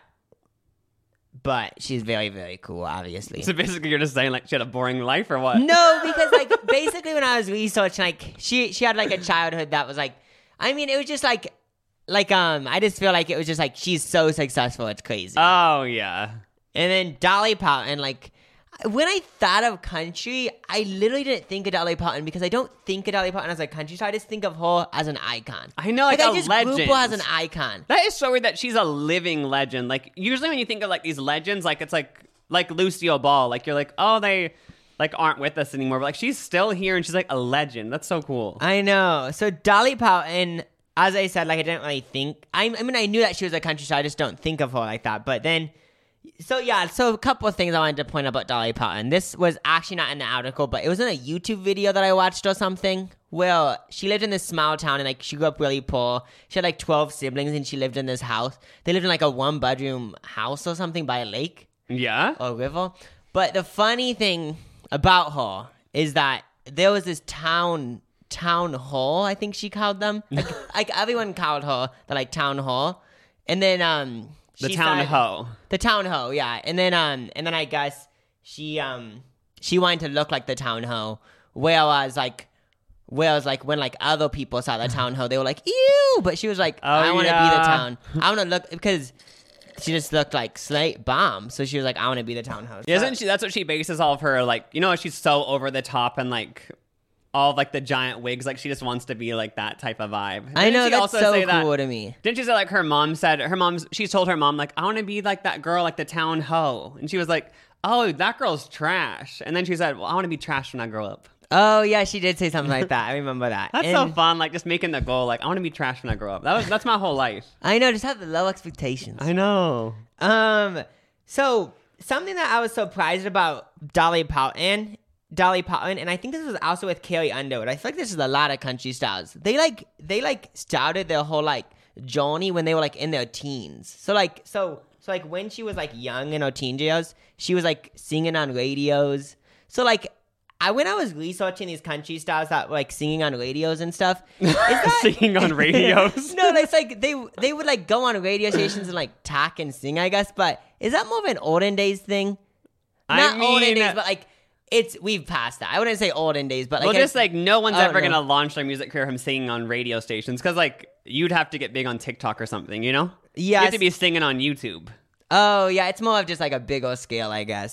Speaker 2: but she's very, very cool. Obviously,
Speaker 1: So basically you're just saying like she had a boring life or what?
Speaker 2: no, because like basically when I was researching, like she she had like a childhood that was like, I mean, it was just like, like um, I just feel like it was just like she's so successful, it's crazy.
Speaker 1: Oh yeah.
Speaker 2: And then Dolly Parton, like when I thought of country, I literally didn't think of Dolly Parton because I don't think of Dolly Parton as a country star. I just think of her as an icon.
Speaker 1: I know, like,
Speaker 2: I
Speaker 1: a
Speaker 2: just
Speaker 1: legend.
Speaker 2: group her as an icon.
Speaker 1: That is so weird that she's a living legend. Like usually when you think of like these legends, like it's like like Lucille Ball, like you're like, oh, they like aren't with us anymore. But like she's still here and she's like a legend. That's so cool.
Speaker 2: I know. So Dolly Parton, as I said, like I didn't really think. I, I mean, I knew that she was a country star. I just don't think of her like that. But then, so yeah. So a couple of things I wanted to point out about Dolly Parton. This was actually not in the article, but it was in a YouTube video that I watched or something. Where she lived in this small town and like she grew up really poor. She had like twelve siblings and she lived in this house. They lived in like a one bedroom house or something by a lake.
Speaker 1: Yeah.
Speaker 2: Or river. But the funny thing about her is that there was this town town hall, I think she called them. Like, like everyone called her the like town hall. And then um
Speaker 1: The
Speaker 2: she
Speaker 1: town
Speaker 2: started-
Speaker 1: hoe.
Speaker 2: The town hoe, yeah. And then um and then I guess she um she wanted to look like the town hoe. Whereas like whereas like when like other people saw the town hoe, they were like, ew, but she was like,
Speaker 1: Oh,
Speaker 2: I wanna be
Speaker 1: yeah.
Speaker 2: the town. I wanna look because she just looked like Slate Bomb. So she was like, I want to be the town host.
Speaker 1: Isn't she? That's what she bases all of her like. You know, she's so over the top and like all of, like the giant wigs. Like she just wants to be like that type of vibe.
Speaker 2: I
Speaker 1: Didn't
Speaker 2: know,
Speaker 1: she
Speaker 2: that's
Speaker 1: also
Speaker 2: so
Speaker 1: say
Speaker 2: cool
Speaker 1: that-
Speaker 2: to me.
Speaker 1: Didn't she say like her mom said her mom's? She's told her mom like I want to be like that girl, like the town hoe, and she was like, oh, that girl's trash. And then she said, well, I want to be trash when I grow up.
Speaker 2: Oh, yeah, she did say something like that. I remember that.
Speaker 1: That's
Speaker 2: And
Speaker 1: so fun. Like just making the goal. Like I want to be trash when I grow up. That was that's my whole life.
Speaker 2: I know, just have the low expectations.
Speaker 1: know.
Speaker 2: Um, so something that I was surprised about Dolly Parton, Dolly Parton, and I think this was also with Carrie Underwood. I feel like this is a lot of country stars. They like they like started their whole like journey when they were like in their teens. So like so so like when she was like young in her teen years, she was like singing on radios. So like I when I was researching these country stars that were like singing on radios and stuff, is that
Speaker 1: Singing on radios.
Speaker 2: no, it's like they they would like go on radio stations and like talk and sing, I guess. But is that more of an olden days thing?
Speaker 1: I
Speaker 2: Not olden
Speaker 1: mean-
Speaker 2: days, but like it's we've passed that. I wouldn't say olden days, but like
Speaker 1: Well,
Speaker 2: I-
Speaker 1: just like no one's
Speaker 2: I don't
Speaker 1: ever
Speaker 2: know.
Speaker 1: gonna launch their music career from singing on radio stations because like you'd have to get big on TikTok or something, you know? You
Speaker 2: Yes.
Speaker 1: have to be singing on YouTube.
Speaker 2: Oh yeah, it's more of just like a bigger scale, I guess.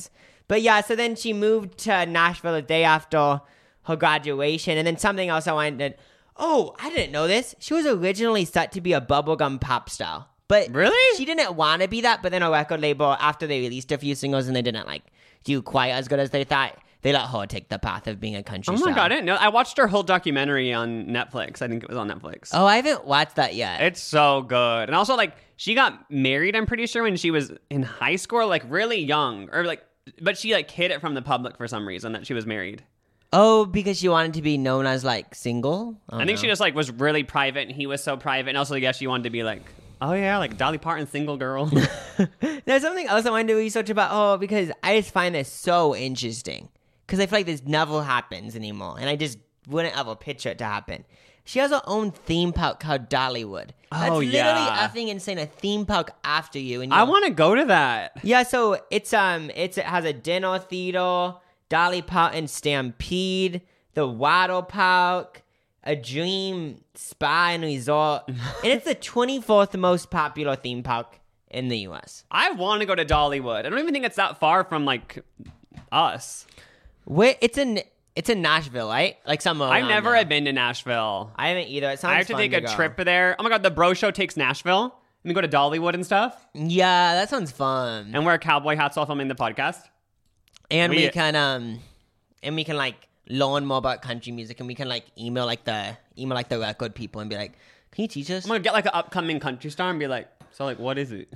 Speaker 2: But yeah, so then she moved to Nashville the day after her graduation. And then something else I wanted. Oh, I didn't know this. She was originally set to be a bubblegum pop star. But
Speaker 1: really?
Speaker 2: She didn't want to be that. But then a record label, after they released a few singles and they didn't like do quite as good as they thought, they let her take the path of being a country
Speaker 1: oh
Speaker 2: star.
Speaker 1: my God, I didn't know. I watched her whole documentary on Netflix. I think it was on Netflix.
Speaker 2: Oh, I haven't watched that yet.
Speaker 1: It's so good. And also, like, she got married, I'm pretty sure, when she was in high school, like, really young. Or, like, but she, like, hid it from the public for some reason that she was married.
Speaker 2: Oh, because she wanted to be known as, like, single? Oh,
Speaker 1: I think
Speaker 2: no.
Speaker 1: she just, like, was really private, and he was so private. And also, I guess she wanted to be, like, oh, yeah, like, Dolly Parton, single girl.
Speaker 2: There's something else I wanted to research about her, because I just find this so interesting. Because I feel like this never happens anymore. And I just wouldn't ever picture it to happen. She has her own theme park called Dollywood. That's
Speaker 1: Oh,
Speaker 2: literally
Speaker 1: yeah.
Speaker 2: effing insane. A theme park after you. And
Speaker 1: I want to go to that.
Speaker 2: Yeah, so it's um, it's it has a dinner theater, Dolly Parton Stampede, the Water Park, a Dream Spa and Resort. And it's the twenty-fourth most popular theme park in the U S.
Speaker 1: I want to go to Dollywood. I don't even think it's that far from, like, us.
Speaker 2: Where it's in it's in Nashville, right? Like somewhere.
Speaker 1: I've
Speaker 2: around
Speaker 1: never
Speaker 2: there.
Speaker 1: have been to Nashville.
Speaker 2: I haven't either. It sounds
Speaker 1: I have to
Speaker 2: fun
Speaker 1: take a
Speaker 2: go.
Speaker 1: trip there. Oh my God, the Bro Show takes Nashville. And we go to Dollywood and stuff.
Speaker 2: Yeah, that sounds fun.
Speaker 1: And wear cowboy hats while filming the podcast.
Speaker 2: And we,
Speaker 1: we-
Speaker 2: can um, and we can like learn more about country music, and we can like email like the email like the record people and be like, "Can you teach us?"
Speaker 1: I'm gonna get like an upcoming country star and be like, so like, what is it?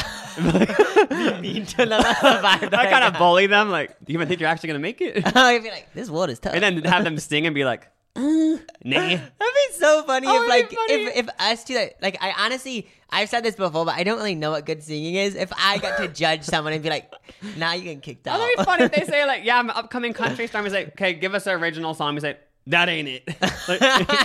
Speaker 2: Mean to another vibe that
Speaker 1: I kind of
Speaker 2: got.
Speaker 1: bully them. Like, do you even think you're actually gonna make it?
Speaker 2: I'd be like, "This word is tough."
Speaker 1: And then have them sing and be like, uh, nah.
Speaker 2: That'd be so funny
Speaker 1: Oh,
Speaker 2: if
Speaker 1: that'd
Speaker 2: like
Speaker 1: be funny.
Speaker 2: if if us two like, like I honestly I've said this before, but I don't really know what good singing is. If I got to judge someone and be like, "Nah, you getting kicked out."
Speaker 1: Oh, that'd be funny if they say like, yeah, I'm an upcoming country star. And we say, okay, give us an original song. We say, that ain't it. Like,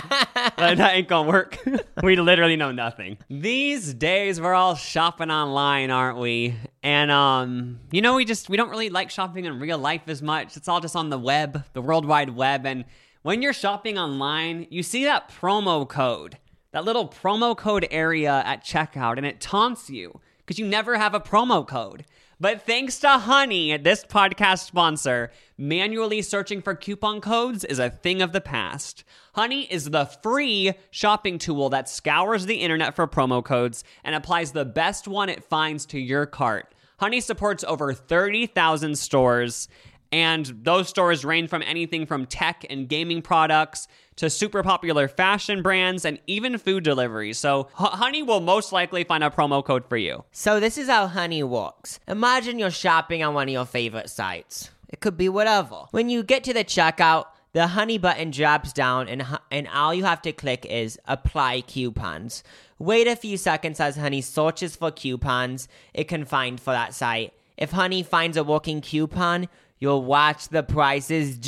Speaker 1: like, that ain't gonna work. We literally know nothing. These days we're all shopping online, aren't we? And um, you know, we just we don't really like shopping in real life as much. It's all just on the web, the World Wide Web. And when you're shopping online, you see that promo code, that little promo code area at checkout, and it taunts you because you never have a promo code. But thanks to Honey, this podcast sponsor, manually searching for coupon codes is a thing of the past. Honey is the free shopping tool that scours the internet for promo codes and applies the best one it finds to your cart. Honey supports over thirty thousand stores, and those stores range from anything from tech and gaming products to super popular fashion brands and even food deliveries. So H- Honey will most likely find a promo code for you.
Speaker 2: So this is how Honey works. Imagine you're shopping on one of your favorite sites. It could be whatever. When you get to the checkout, the Honey button drops down and hu- and all you have to click is apply coupons. Wait a few seconds as Honey searches for coupons it can find for that site. If Honey finds a working coupon, you'll watch the prices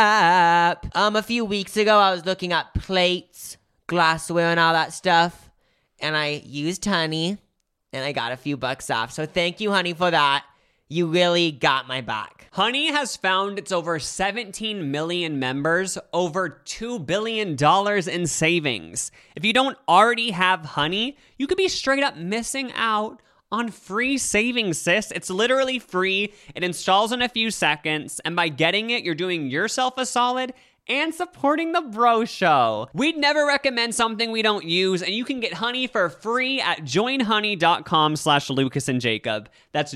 Speaker 2: drop. Um, a few weeks ago, I was looking at plates, glassware, and all that stuff, and I used Honey, and I got a few bucks off. So thank you, Honey, for that. You really got my back.
Speaker 1: Honey has found its over seventeen million members, over two billion dollars in savings. If you don't already have Honey, you could be straight up missing out on free savings, sis. It's literally free. It installs in a few seconds. And by getting it, you're doing yourself a solid and supporting the Bro Show. We'd never recommend something we don't use, and you can get Honey for free at joinhoney.com slash Lucas and Jacob. That's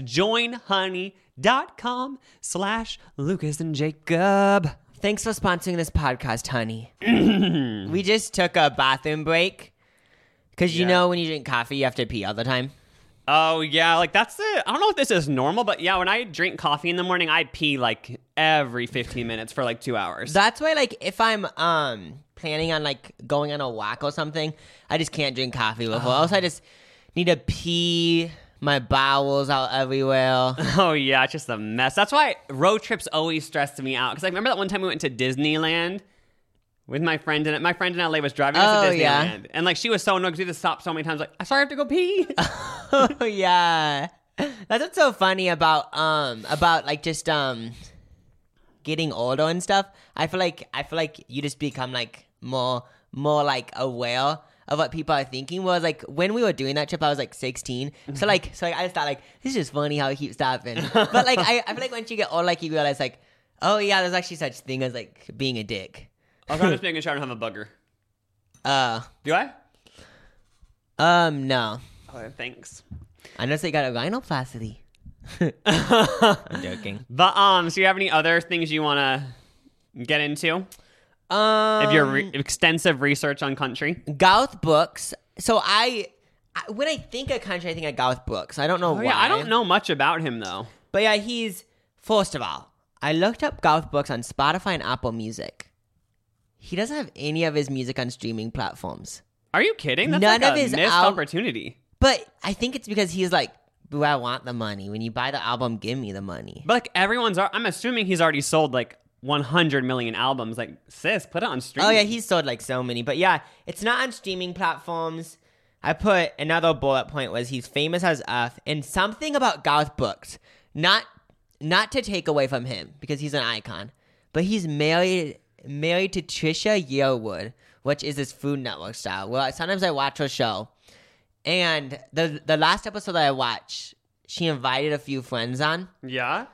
Speaker 1: joinhoney.com slash Lucas and Jacob.
Speaker 2: Thanks for sponsoring this podcast, Honey. We just took a bathroom break. Because you
Speaker 1: Yeah.
Speaker 2: know when you drink coffee, you have to pee all the time.
Speaker 1: Oh, yeah, like that's it. I don't know if this is normal, but yeah, when I drink coffee in the morning, I pee like every fifteen minutes for like two hours.
Speaker 2: That's why, like, if I'm um planning on, like, going on a walk or something, I just can't drink coffee before. Else I just need to pee, my bowels out everywhere.
Speaker 1: Oh, yeah, it's just a mess. That's why road trips always stressed me out. Because I remember that one time we went to Disneyland with my friend, and my friend in L A was driving us
Speaker 2: Oh,
Speaker 1: to Disneyland.
Speaker 2: yeah.
Speaker 1: And like she was so annoyed because we had to stop so many times. Like, I'm sorry, I have to go pee.
Speaker 2: Oh, yeah. That's what's so funny about, um, about, like, just, um, getting older and stuff. I feel like, I feel like you just become, like, more, more, like, aware of what people are thinking was like when we were doing that trip, I was like sixteen. So like, so like, I just thought like this is just funny how it keeps stopping. But like, I, I feel like once you get old, like you realize like, oh yeah, there's actually such thing as like being a dick.
Speaker 1: Okay, I'm just making sure I don't have a bugger.
Speaker 2: Uh,
Speaker 1: Do I?
Speaker 2: um, no.
Speaker 1: Oh, thanks.
Speaker 2: I noticed they got a rhinoplasty. I'm joking.
Speaker 1: But um, so you have any other things you want to get into?
Speaker 2: Um,
Speaker 1: If your re- extensive research on country.
Speaker 2: Garth Brooks. So I, I, when I think of country, I think of Garth Brooks. I don't know
Speaker 1: Oh,
Speaker 2: why.
Speaker 1: yeah, I don't know much about him though.
Speaker 2: But yeah, he's, first of all, I looked up Garth Brooks on Spotify and Apple Music. He doesn't have any of his music on streaming platforms.
Speaker 1: Are you kidding? That's
Speaker 2: None
Speaker 1: like
Speaker 2: of
Speaker 1: a
Speaker 2: his
Speaker 1: missed
Speaker 2: al-
Speaker 1: opportunity.
Speaker 2: But I think it's because he's like, do I want the money? When you buy the album, give me the money.
Speaker 1: But like everyone's, al- I'm assuming he's already sold like one hundred million albums. Like, sis, put it on streaming.
Speaker 2: Oh yeah, he's sold like so many. But yeah, it's not on streaming platforms. I put another bullet point was he's famous as F, and something about Garth Brooks, not not to take away from him because he's an icon, but he's married married to Trisha Yearwood, which is this Food Network style. Well, sometimes I watch her show, and the the last episode that I watched, she invited a few friends on.
Speaker 1: Yeah.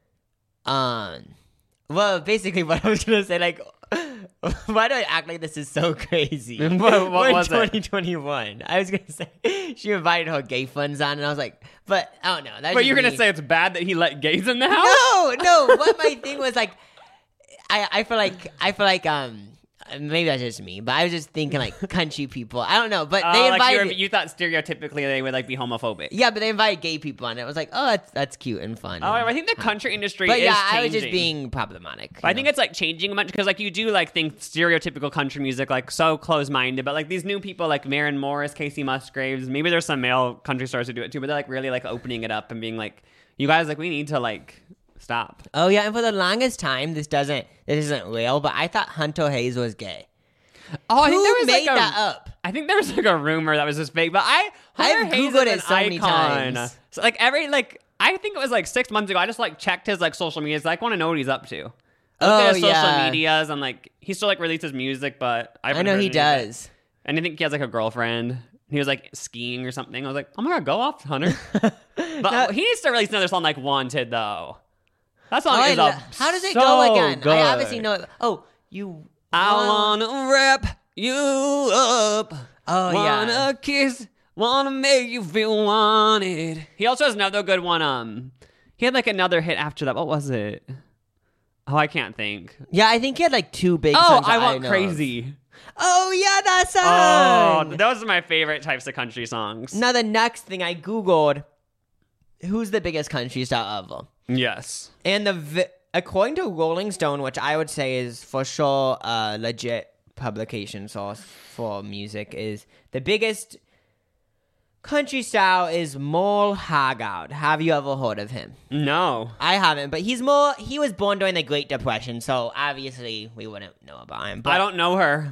Speaker 2: Um, well, basically, what I was gonna say, like, why do I act like this is so crazy?
Speaker 1: What- what
Speaker 2: We're in
Speaker 1: was it?
Speaker 2: twenty twenty-one. I was gonna say she invited her gay friends on, and I was like, but I don't know. That's
Speaker 1: But
Speaker 2: just
Speaker 1: you're gonna
Speaker 2: me.
Speaker 1: say it's bad that he let gays in the house?
Speaker 2: no, no. What my thing was like, I I feel like I feel like um maybe that's just me, but I was just thinking like country people. I don't know, but
Speaker 1: Oh,
Speaker 2: they
Speaker 1: like you,
Speaker 2: invited.
Speaker 1: were, you thought stereotypically they would like be homophobic.
Speaker 2: yeah, but they invited gay people on it. I was like, oh, that's that's cute and fun.
Speaker 1: Oh, I think the country industry
Speaker 2: but
Speaker 1: is
Speaker 2: yeah,
Speaker 1: changing.
Speaker 2: I was just being problematic.
Speaker 1: But I
Speaker 2: you
Speaker 1: think
Speaker 2: know?
Speaker 1: it's like changing a bunch because like you do like think stereotypical country music like so close minded, but like these new people like Maren Morris, Casey Musgraves, maybe there's some male country stars who do it too, but they're like really like opening it up and being like, you guys like we need to like stop.
Speaker 2: Oh yeah, and for the longest time, this doesn't this isn't real, but I thought Hunter Hayes was gay.
Speaker 1: Oh, I
Speaker 2: Who
Speaker 1: think there was
Speaker 2: made
Speaker 1: like a,
Speaker 2: that up?
Speaker 1: I think there was like a rumor that was just fake, but I Hunter
Speaker 2: I've
Speaker 1: Hayes
Speaker 2: Googled
Speaker 1: is
Speaker 2: it
Speaker 1: an
Speaker 2: so many
Speaker 1: icon.
Speaker 2: times.
Speaker 1: So like every like I think it was like six months ago. I just like checked his like social media. So, I want to know what he's up to. I looked
Speaker 2: Oh,
Speaker 1: at his social
Speaker 2: yeah.
Speaker 1: medias and like he still like releases music, but I,
Speaker 2: I
Speaker 1: haven't
Speaker 2: know
Speaker 1: heard
Speaker 2: he
Speaker 1: any of it.
Speaker 2: does.
Speaker 1: And I think he has like a girlfriend. He was like skiing or something. I was like, oh my god, go off, Hunter. But
Speaker 2: Now-
Speaker 1: he needs to release another song like Wanted though. That song
Speaker 2: Oh, I
Speaker 1: is
Speaker 2: lo-
Speaker 1: a
Speaker 2: how does it
Speaker 1: so
Speaker 2: go again?
Speaker 1: Good.
Speaker 2: I obviously know it. Oh, you.
Speaker 1: I
Speaker 2: want-
Speaker 1: wanna wrap you up.
Speaker 2: Oh,
Speaker 1: wanna
Speaker 2: yeah.
Speaker 1: kiss, wanna make you feel wanted. He also has another good one. Um, he had like another hit after that. What was it? Oh, I can't think.
Speaker 2: Yeah, I think he had like two big.
Speaker 1: Oh,
Speaker 2: songs
Speaker 1: I
Speaker 2: that
Speaker 1: want
Speaker 2: know of.
Speaker 1: crazy.
Speaker 2: Oh yeah, that
Speaker 1: Oh,
Speaker 2: song.
Speaker 1: those are my favorite types of country songs.
Speaker 2: Now the next thing I googled, who's the biggest country star ever?
Speaker 1: Yes.
Speaker 2: And the vi- according to Rolling Stone, which I would say is for sure a legit publication source for music, is the biggest country star is Merle Haggard. Have you ever heard of him?
Speaker 1: No.
Speaker 2: I haven't, but he's more. He was born during the Great Depression, so obviously we wouldn't know about him. But,
Speaker 1: I don't know her.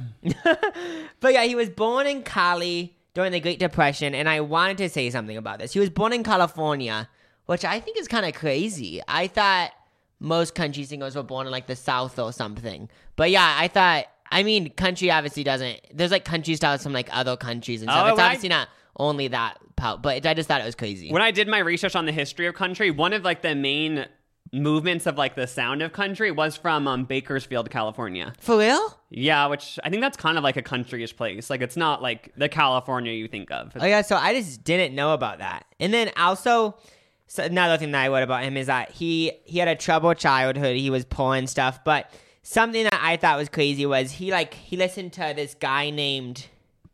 Speaker 2: but yeah, he was born in Cali during the Great Depression, and I wanted to say something about this. He was born in California, which I think is kind of crazy. I thought most country singers were born in like the South or something. But yeah, I thought. I mean, country obviously doesn't. There's like country styles from like other countries and stuff.
Speaker 1: Oh,
Speaker 2: it's
Speaker 1: I-
Speaker 2: obviously not only that, pow- but I just thought it was crazy.
Speaker 1: When I did my research on the history of country, one of like the main movements of like the sound of country was from um, Bakersfield, California.
Speaker 2: For real?
Speaker 1: Yeah, which I think that's kind of like a countryish place. Like it's not like the California you think of.
Speaker 2: Oh yeah, so I just didn't know about that. And then also, so another thing that I read about him is that he he had a troubled childhood. He was poor and stuff. But something that I thought was crazy was he like he listened to this guy named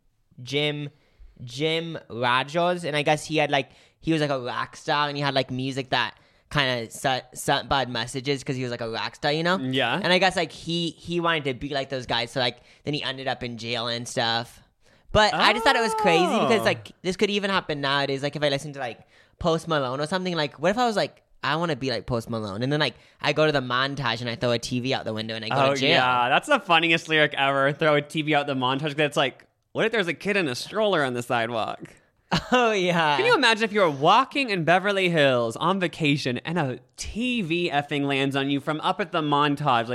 Speaker 2: Jim Jim Rogers, and I guess he had like he was like a rock star, and he had like music that kind of sent, sent bad messages because he was like a rock star, you know?
Speaker 1: Yeah.
Speaker 2: And I guess like he he wanted to be like those guys, so like then he ended up in jail and stuff. But I just thought it was crazy because
Speaker 1: Oh.
Speaker 2: like this could even happen nowadays. Like if I listen to like Post Malone or something, like what if I was like I want to be like Post Malone, and then like I go to the montage and I throw a T V out the window and I go
Speaker 1: Oh
Speaker 2: to jail.
Speaker 1: yeah, that's the funniest lyric ever. Throw a T V out the montage. That's like, what if there's a kid in a stroller on the sidewalk?
Speaker 2: Oh yeah.
Speaker 1: Can you imagine if you were walking in Beverly Hills on vacation and a T V effing lands on you from up at the montage? Like,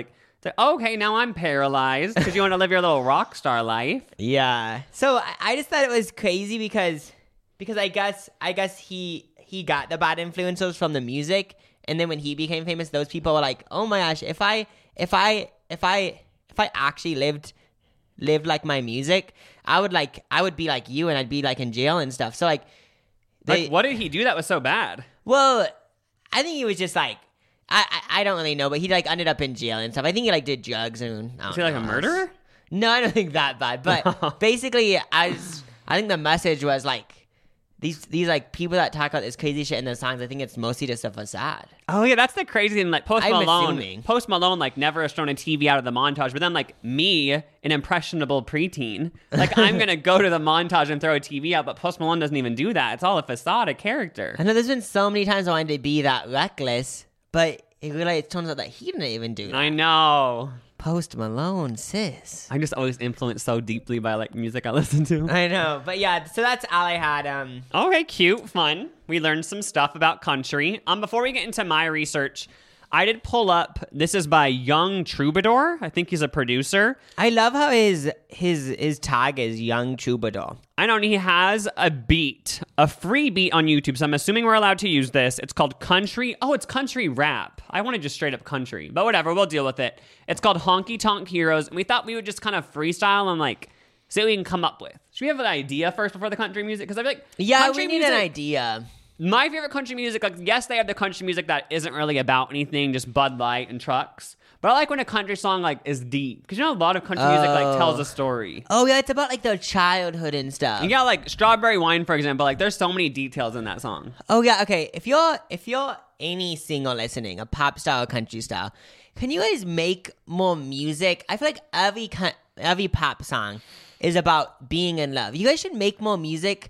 Speaker 1: It's like, okay, now I'm paralyzed because you want to live your little rock star life.
Speaker 2: Yeah. So I, I just thought it was crazy because because I guess I guess he he got the bad influences from the music, and then when he became famous, those people were like, oh my gosh, if I if I if I if I actually lived lived like my music, I would like I would be like you, and I'd be like in jail and stuff. So like, they,
Speaker 1: Like, what did he do that was so bad?
Speaker 2: well, I think he was just like. I, I I don't really know, but he like ended up in jail and stuff. I think he like did drugs and. I
Speaker 1: Is
Speaker 2: don't
Speaker 1: he like a
Speaker 2: know.
Speaker 1: murderer?
Speaker 2: No, I don't think that bad. But basically, as I think the message was like these these like people that talk about this crazy shit in their songs. I think it's mostly just a facade.
Speaker 1: Oh yeah, that's the crazy thing. Like Post
Speaker 2: I'm
Speaker 1: Malone,
Speaker 2: assuming.
Speaker 1: Post Malone, like never has thrown a T V out of the montage. But then, like me, an impressionable preteen, like I'm gonna go to the montage and throw a T V out. But Post Malone doesn't even do that. It's all a facade, a character.
Speaker 2: I know there's been so many times I wanted to be that reckless, but it really it turns out that he didn't even do that.
Speaker 1: I know.
Speaker 2: Post Malone, sis.
Speaker 1: I'm just always influenced so deeply by like music I listen to.
Speaker 2: I know, but yeah. So that's all I had. Um.
Speaker 1: Okay, cute, fun. We learned some stuff about country. Um, before we get into my research, I did pull up. This is by Young Troubadour. I think he's a producer.
Speaker 2: I love how his his his tag is Young Troubadour.
Speaker 1: I know, and he has a beat, a free beat on YouTube. So I'm assuming we're allowed to use this. It's called Country. Oh, it's country rap. I wanted just straight up country, but whatever. We'll deal with it. It's called Honky Tonk Heroes, and we thought we would just kind of freestyle and like see what we can come up with. Should we have an idea first before the country music? Because I feel like
Speaker 2: Yeah,
Speaker 1: country
Speaker 2: we need
Speaker 1: music,
Speaker 2: an idea.
Speaker 1: My favorite country music, like yes, they have the country music that isn't really about anything, just Bud Light and trucks. But I like when a country song like is deep, because you know a lot of country music like tells a story.
Speaker 2: Oh yeah, it's about like their childhood and stuff.
Speaker 1: You got like Strawberry Wine, for example. Like there's so many details in that song.
Speaker 2: Oh yeah, okay. If you're if you're any singer listening, a pop star or country star, can you guys make more music? I feel like every co- every pop song is about being in love. You guys should make more music.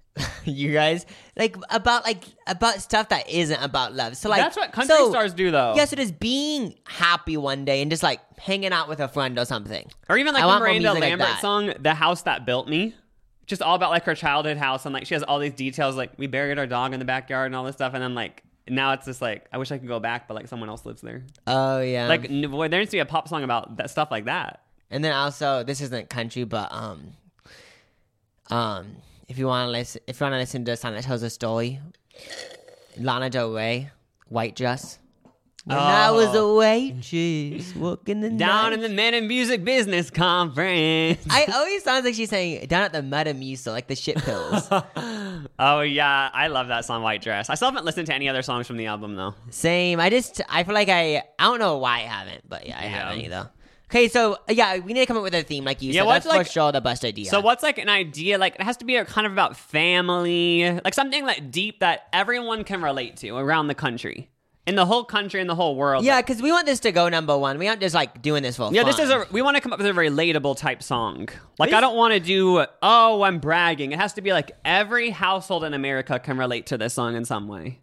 Speaker 2: You guys like about like about stuff that isn't about love. So like
Speaker 1: That's what country
Speaker 2: so,
Speaker 1: stars do, though.
Speaker 2: Yeah, so just being happy one day and just like hanging out with a friend or something.
Speaker 1: Or even like
Speaker 2: I
Speaker 1: the
Speaker 2: want more
Speaker 1: Miranda
Speaker 2: music like
Speaker 1: Lambert
Speaker 2: that.
Speaker 1: song, "The House That Built Me." Just all about like her childhood house, and like she has all these details. Like we buried our dog in the backyard and all this stuff, and then like now it's just like I wish I could go back, but like someone else lives there.
Speaker 2: Oh yeah.
Speaker 1: Like n- boy, there needs to be a pop song about that stuff like that.
Speaker 2: And then also, this isn't country, but um, um, if you want to listen, if you want to listen to a song that tells a story, Lana Del Rey, "White Dress." When I was a waitress, working the
Speaker 1: Down
Speaker 2: night.
Speaker 1: in the Men in Music Business Conference.
Speaker 2: I always sounds like she's saying down at the Metamucil, like the shit pills.
Speaker 1: Oh yeah, I love that song, "White Dress." I still haven't listened to any other songs from the album though.
Speaker 2: Same. I just, I feel like I, I don't know why I haven't, but yeah, I
Speaker 1: Yeah.
Speaker 2: haven't either. Okay, so yeah, we need to come up with a theme, like you
Speaker 1: Yeah,
Speaker 2: said.
Speaker 1: what's
Speaker 2: That's
Speaker 1: like-
Speaker 2: for sure the best idea.
Speaker 1: So what's like an idea? Like it has to be a, kind of about family, like something like deep that everyone can relate to around the country, in the whole country, in the whole world.
Speaker 2: Yeah,
Speaker 1: Like,
Speaker 2: because we want this to go number one. We aren't just like doing this for
Speaker 1: yeah.
Speaker 2: fun.
Speaker 1: This is a. We want to come up with a relatable type song. Like
Speaker 2: This-
Speaker 1: I don't want to do. Oh, I'm bragging. It has to be like every household in America can relate to this song in some way.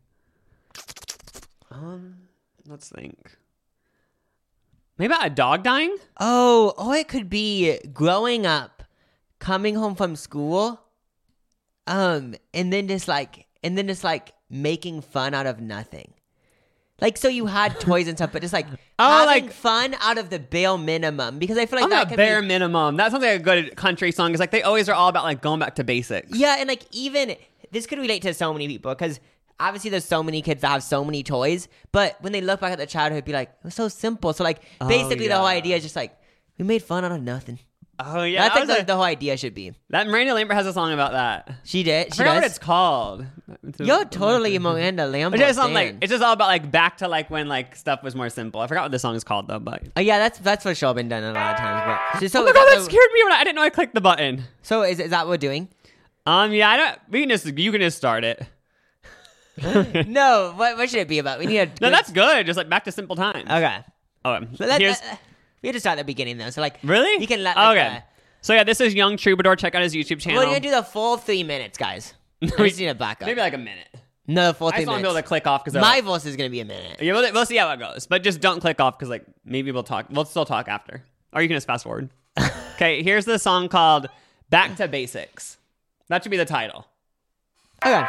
Speaker 1: Um, let's think. Maybe about a dog dying.
Speaker 2: Oh, or it could be growing up, coming home from school, um, and then just like, and then just like making fun out of nothing. Like, so you had toys and stuff, but just like
Speaker 1: Oh,
Speaker 2: having
Speaker 1: like-
Speaker 2: fun out of the bare minimum, because I feel like
Speaker 1: I'm
Speaker 2: that
Speaker 1: not
Speaker 2: can
Speaker 1: bare
Speaker 2: be,
Speaker 1: minimum. That sounds like a good country song. It's like they always are all about like going back to basics.
Speaker 2: yeah, and like even this could relate to so many people because obviously there's so many kids that have so many toys, but when they look back at their childhood, it'd be like, it was so simple. So like
Speaker 1: Oh,
Speaker 2: basically the whole
Speaker 1: yeah.
Speaker 2: idea is just like we made fun out of nothing.
Speaker 1: Oh yeah,
Speaker 2: That's
Speaker 1: that,
Speaker 2: like
Speaker 1: was
Speaker 2: the,
Speaker 1: a-
Speaker 2: the whole idea should be.
Speaker 1: that Miranda Lambert has a song about that.
Speaker 2: She did.
Speaker 1: I
Speaker 2: She
Speaker 1: forgot
Speaker 2: does.
Speaker 1: what it's called.
Speaker 2: You're totally a Miranda Lambert.
Speaker 1: It's just something
Speaker 2: stan.
Speaker 1: like it's just all about like back to like when like stuff was more simple. I forgot what the song is called though, but
Speaker 2: Oh yeah, that's that's for sure been done a lot of times. But so, so
Speaker 1: oh my
Speaker 2: is
Speaker 1: god,
Speaker 2: that
Speaker 1: that
Speaker 2: the-
Speaker 1: scared me when I, I didn't know I clicked the button.
Speaker 2: So is is that what we're doing?
Speaker 1: Um, yeah, I don't. We can just you can just start it.
Speaker 2: No, what what should it be about? We need a
Speaker 1: No, that's good. Just like back to simple times.
Speaker 2: okay.
Speaker 1: Oh,
Speaker 2: So that,
Speaker 1: here's
Speaker 2: uh, we have to start at the beginning though. So like
Speaker 1: really.
Speaker 2: you can let like,
Speaker 1: okay.
Speaker 2: uh,
Speaker 1: So yeah, this is Young Troubadour. Check out his YouTube channel.
Speaker 2: we're gonna do the full three minutes, guys. I
Speaker 1: We-
Speaker 2: just need a backup.
Speaker 1: Maybe like a minute.
Speaker 2: No, the full
Speaker 1: I
Speaker 2: three
Speaker 1: just want to be able to
Speaker 2: minutes.
Speaker 1: click off because
Speaker 2: My voice is gonna be a minute.
Speaker 1: yeah, we'll, we'll see how it goes. But just don't click off because like maybe we'll talk. We'll still talk after, or you can just fast forward. Okay, here's the song called "Back to Basics." That should be the title.
Speaker 2: Okay.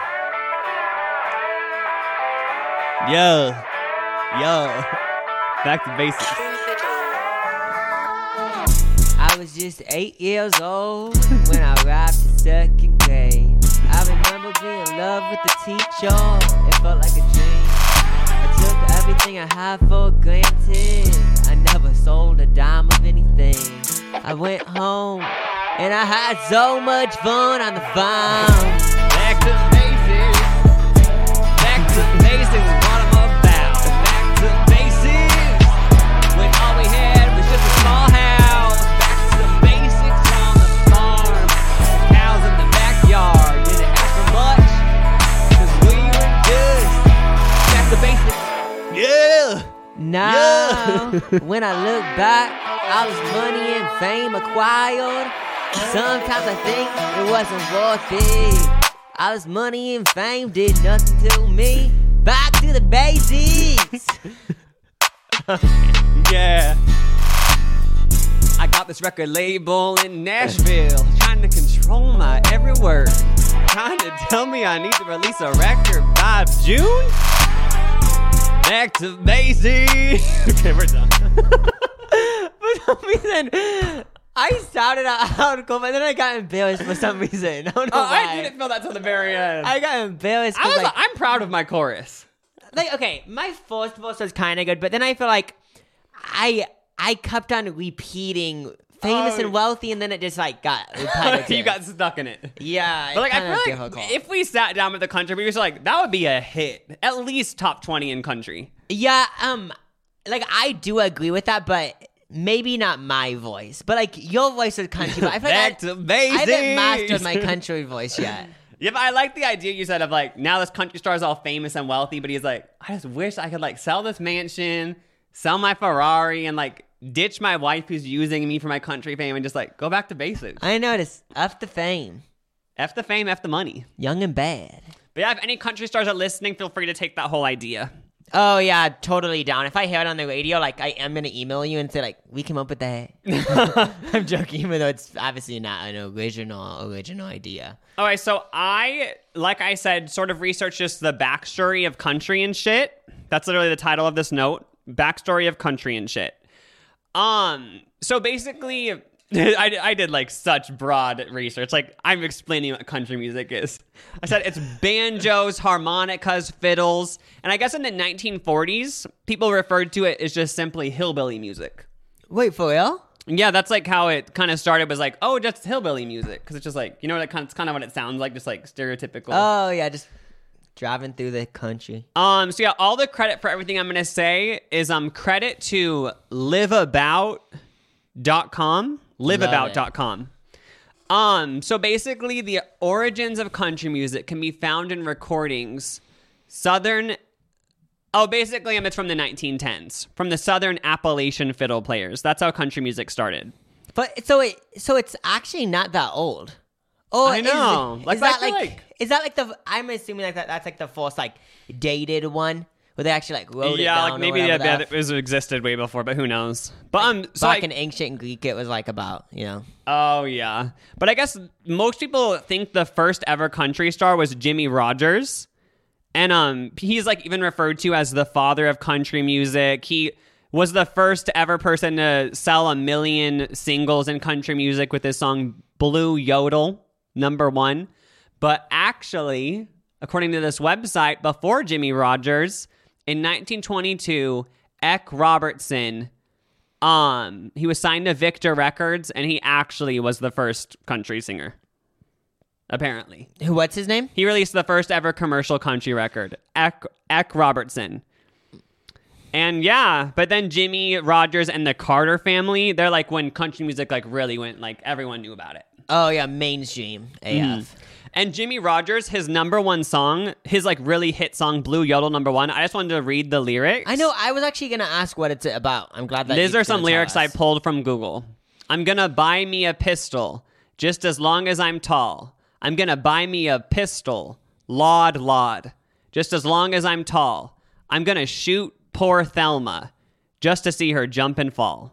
Speaker 1: Yo, yo, back to basics.
Speaker 2: I was just eight years old when I arrived to second grade. I remember being in love with the teacher. It felt like a dream. I took everything I had for granted. I never sold a dime of anything. I went home and I had so much fun on the farm.
Speaker 1: Back to basics. Back to basics is what I'm about. Back to basics. When all we had was just a small house. Back to the basics on the farm. The cows in the backyard. Didn't ask for much, cause we were just back to basics. Yeah.
Speaker 2: Now, when I look back, all this money and fame acquired, sometimes I think it wasn't worth it. All this money and fame did nothing to me. Back to the basics.
Speaker 1: Yeah. I got this record label in Nashville, trying to control my every word, trying to tell me I need to release a record by June. Back to basics. Okay, we're done.
Speaker 2: For some reason, I started out cool, but then I got embarrassed for some reason. I don't know
Speaker 1: Oh,
Speaker 2: why.
Speaker 1: I didn't feel that till the very end.
Speaker 2: I got embarrassed.
Speaker 1: I
Speaker 2: 'cause,
Speaker 1: was,
Speaker 2: like,
Speaker 1: I'm proud of my chorus.
Speaker 2: like, okay, my first verse was kind of good, but then I feel like I I kept on repeating famous
Speaker 1: Oh.
Speaker 2: and wealthy, and then it just like got repetitive.
Speaker 1: You got stuck in it.
Speaker 2: yeah,
Speaker 1: But like, I
Speaker 2: kinda
Speaker 1: feel
Speaker 2: difficult.
Speaker 1: like if we sat down with the country music, like that would be a hit, at least top twenty in country.
Speaker 2: yeah, um, like I do agree with that, but maybe not my voice. But like your voice is country. But I feel
Speaker 1: Back
Speaker 2: like
Speaker 1: to
Speaker 2: I, I
Speaker 1: basics.
Speaker 2: haven't mastered my country voice yet.
Speaker 1: Yeah, but I like the idea you said of like, now this country star is all famous and wealthy, but he's like, I just wish I could like sell this mansion, sell my Ferrari, and like ditch my wife who's using me for my country fame and just like go back to basics.
Speaker 2: I noticed up the fame,
Speaker 1: F the fame, F the money.
Speaker 2: young and bad.
Speaker 1: But yeah, if any country stars are listening, feel free to take that whole idea.
Speaker 2: Oh yeah, totally down. If I hear it on the radio, like I am gonna email you and say like we came up with that. I'm joking, even though it's obviously not an original original idea.
Speaker 1: All right, so I, like I said, sort of researched just the backstory of country and shit. That's literally the title of this note. Backstory of country and shit. Um, so basically, I, I did like such broad research. Like I'm explaining what country music is. I said it's banjos, harmonicas, fiddles, and I guess in the nineteen forties, people referred to it as just simply hillbilly music.
Speaker 2: Wait, for real?
Speaker 1: Yeah, that's like how it kind of started. Was like, oh, just hillbilly music, because it's just like, you know, that kind of, it's kind of what it sounds like, just like stereotypical.
Speaker 2: Oh yeah, just driving through the country.
Speaker 1: Um, so yeah, all the credit for everything I'm gonna say is um credit to live about dot com. live about dot com. Um, so basically the origins of country music can be found in recordings Southern Oh, basically um, it's from the nineteen tens, from the Southern Appalachian fiddle players. That's how country music started.
Speaker 2: But so it so it's actually not that old. Oh,
Speaker 1: I know.
Speaker 2: Is,
Speaker 1: Like,
Speaker 2: is
Speaker 1: I
Speaker 2: that
Speaker 1: feel
Speaker 2: like,
Speaker 1: like-
Speaker 2: is that like the? I'm assuming like that. That's like the first like dated one where they actually like wrote it
Speaker 1: Yeah,
Speaker 2: down.
Speaker 1: like maybe
Speaker 2: or
Speaker 1: yeah,
Speaker 2: whatever
Speaker 1: yeah,
Speaker 2: the
Speaker 1: it was existed way before, but who knows? But um, so
Speaker 2: back
Speaker 1: I-
Speaker 2: in ancient Greek, it was like about you know.
Speaker 1: Oh, yeah. But I guess most people think the first ever country star was Jimmy Rogers. And um, he's like even referred to as the father of country music. He was the first ever person to sell a million singles in country music with his song Blue Yodel, number one. But actually, according to this website, before Jimmy Rogers, in nineteen twenty-two, Eck Robertson, um, he was signed to Victor Records, and he actually was the first country singer. Apparently.
Speaker 2: Who? What's his name?
Speaker 1: He released the first ever commercial country record, Eck, Eck Robertson. And yeah, but then Jimmy Rogers and the Carter family, they're like when country music like really went, like everyone knew about it.
Speaker 2: Oh yeah, mainstream A F.
Speaker 1: Mm. And Jimmy Rogers, his number one song, his like really hit song, Blue Yodel number one, I just wanted to read the lyrics.
Speaker 2: I know. I was actually gonna ask what it's about. I'm glad that
Speaker 1: These
Speaker 2: you're
Speaker 1: are some
Speaker 2: gonna tell
Speaker 1: lyrics I
Speaker 2: us.
Speaker 1: pulled from Google. I'm gonna buy me a pistol, just as long as I'm tall. I'm gonna buy me a pistol, laud, laud, just as long as I'm tall. I'm gonna shoot poor Thelma, just to see her jump and fall.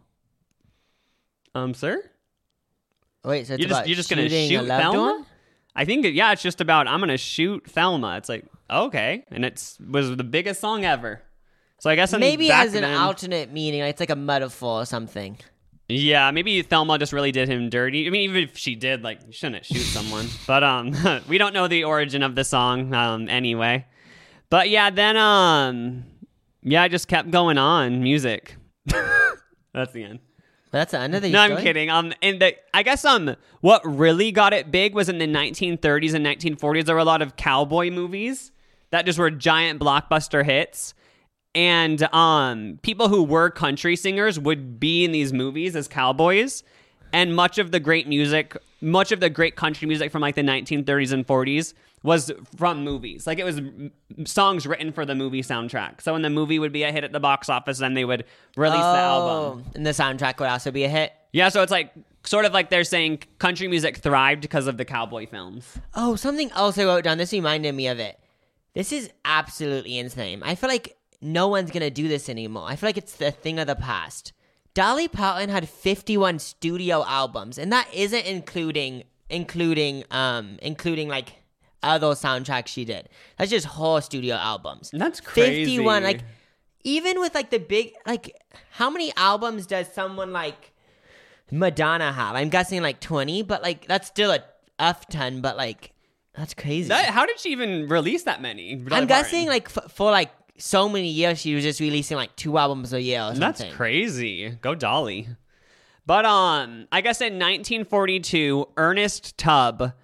Speaker 1: Um, sir?
Speaker 2: Wait, so it's
Speaker 1: You're just,
Speaker 2: about
Speaker 1: you're just gonna
Speaker 2: shooting
Speaker 1: shoot
Speaker 2: a loved
Speaker 1: Thelma?
Speaker 2: one?
Speaker 1: I think, it, yeah, it's just about, I'm gonna shoot Thelma. It's like, okay. And it's was the biggest song ever. So I guess in
Speaker 2: Maybe
Speaker 1: back
Speaker 2: as an
Speaker 1: then,
Speaker 2: alternate meaning, like it's like a metaphor or something.
Speaker 1: Yeah, maybe Thelma just really did him dirty. I mean, even if she did, like, you shouldn't shoot someone. But um, we don't know the origin of the song um, anyway. But yeah, then um, yeah, I just kept going on music. That's the end.
Speaker 2: That's the end of the
Speaker 1: No,
Speaker 2: story?
Speaker 1: I'm kidding. Um, and the I guess um, what really got it big was in the nineteen thirties and nineteen forties. There were a lot of cowboy movies that just were giant blockbuster hits. And um, people who were country singers would be in these movies as cowboys. And much of the great music, much of the great country music from like the nineteen thirties and forties was from movies. Like it was m- songs written for the movie soundtrack. So when the movie would be a hit at the box office, then they would release
Speaker 2: oh,
Speaker 1: the album.
Speaker 2: And the soundtrack would also be a hit?
Speaker 1: Yeah, so it's like sort of like they're saying country music thrived because of the cowboy films.
Speaker 2: Oh, something else I wrote down. This reminded me of it. This is absolutely insane. I feel like no one's going to do this anymore. I feel like it's the thing of the past. Dolly Parton had fifty-one studio albums, and that isn't including including um including like other soundtracks she did. That's just whole studio albums.
Speaker 1: That's crazy.
Speaker 2: fifty-one, like even with like the big, like how many albums does someone like Madonna have? I'm guessing like twenty, but like that's still a F ton, but like that's crazy.
Speaker 1: That, how did she even release that many? Dolly
Speaker 2: I'm
Speaker 1: Parton?
Speaker 2: guessing like f- for like so many years she was just releasing like two albums a year or something.
Speaker 1: That's crazy. Go Dolly. But um, I guess in nineteen forty-two, Ernest Tubb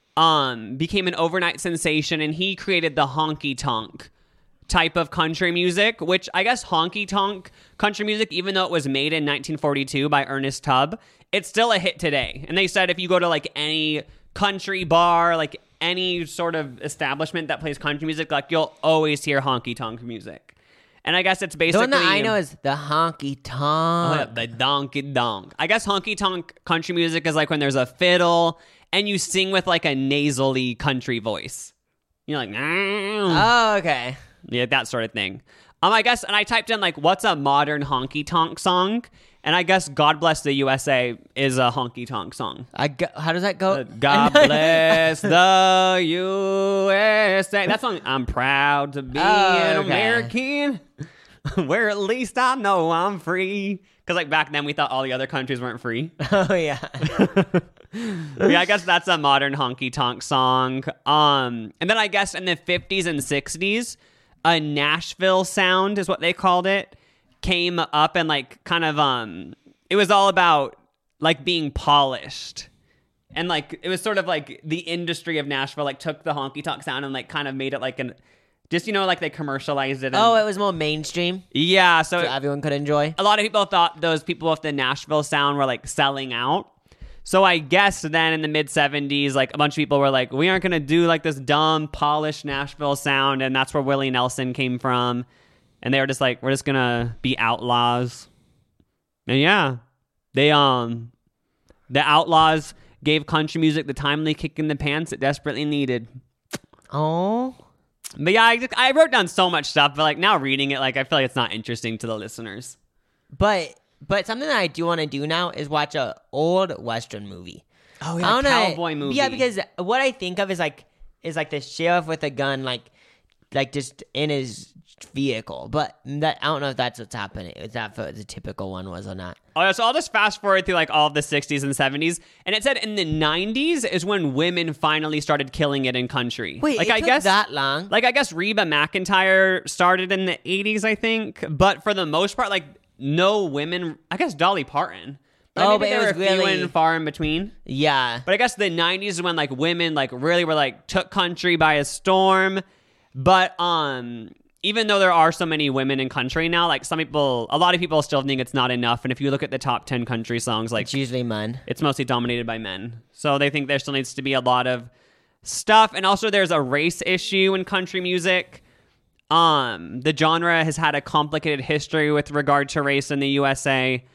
Speaker 1: um became an overnight sensation, and he created the honky tonk type of country music, which I guess honky tonk country music, even though it was made in nineteen forty-two by Ernest Tubb, it's still a hit today. And they said if you go to like any country bar, like any sort of establishment that plays country music, like you'll always hear honky tonk music. And I guess it's
Speaker 2: The
Speaker 1: basically
Speaker 2: one that I know is the honky
Speaker 1: Oh,
Speaker 2: tonk.
Speaker 1: yeah, the donkey donk. I guess honky tonk country music is like when there's a fiddle and you sing with like a nasally country voice. You're like, nah.
Speaker 2: Oh, okay.
Speaker 1: Yeah, that sort of thing. Um, I guess, and I typed in like, what's a modern honky tonk song? And I guess God Bless the U S A is a honky tonk song.
Speaker 2: I go, how does that go?
Speaker 1: Uh, God bless the U S A. That song, I'm proud to be
Speaker 2: Oh,
Speaker 1: an
Speaker 2: okay.
Speaker 1: American, where at least I know I'm free. Because like back then we thought all the other countries weren't free.
Speaker 2: Oh yeah.
Speaker 1: Yeah, I guess that's a modern honky tonk song. Um, and then I guess in the fifties and sixties, a Nashville sound is what they called it, came up, and like kind of um it was all about like being polished. And like it was sort of like the industry of Nashville like took the honky tonk sound and like kind of made it like an just, you know, like they commercialized it. And,
Speaker 2: Oh, it was more mainstream,
Speaker 1: yeah, so
Speaker 2: so everyone could enjoy.
Speaker 1: a lot of people thought those people with the Nashville sound were like selling out. So I guess then in the mid seventies, like a bunch of people were like, we aren't going to do like this dumb, polished Nashville sound. And that's where Willie Nelson came from. And they were just like, we're just going to be outlaws. And yeah, they, um, the Outlaws gave country music the timely kick in the pants it desperately needed.
Speaker 2: Oh,
Speaker 1: But yeah, I, just, I wrote down so much stuff, but like now reading it, like I feel like it's not interesting to the listeners.
Speaker 2: but but something that I do want to do now is watch a old Western movie.
Speaker 1: Oh
Speaker 2: I wanna-
Speaker 1: cowboy movie.
Speaker 2: Yeah, because what I think of is like is like the sheriff with a gun, like like just in his vehicle. But that I don't know if that's what's happening. If that the typical one was or not.
Speaker 1: Oh, yeah, so I'll just fast forward through like all of the sixties and seventies, and it said in the nineties is when women finally started killing it in country.
Speaker 2: Wait,
Speaker 1: like
Speaker 2: it
Speaker 1: I
Speaker 2: took
Speaker 1: guess
Speaker 2: that long?
Speaker 1: Like I guess Reba McEntire started in the eighties, I think, but for the most part, like no women. I guess Dolly Parton. But
Speaker 2: Oh,
Speaker 1: maybe
Speaker 2: but it
Speaker 1: there
Speaker 2: was
Speaker 1: were few
Speaker 2: really-
Speaker 1: and far in between.
Speaker 2: Yeah.
Speaker 1: But I guess the nineties is when like women like really were like took country by a storm. But um even though there are so many women in country now, like some people, a lot of people still think it's not enough. And if you look at the top ten country songs, like
Speaker 2: It's usually men.
Speaker 1: it's mostly dominated by men. So they think there still needs to be a lot of stuff. And also there's a race issue in country music. Um, the genre has had a complicated history with regard to race in the U S A.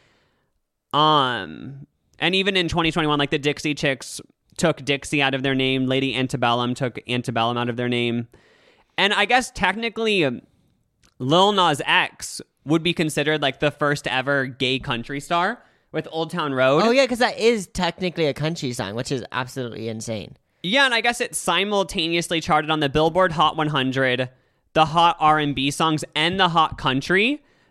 Speaker 1: Um, and even in twenty twenty-one, like the Dixie Chicks took Dixie out of their name. Lady Antebellum took Antebellum out of their name. And I guess technically um, Lil Nas X would be considered like the first ever gay country star with Old Town Road.
Speaker 2: Oh yeah, because that is technically a country song, which is absolutely insane.
Speaker 1: Yeah, and I guess it simultaneously charted on the Billboard Hot one hundred, the Hot R and B songs, and the Hot Country.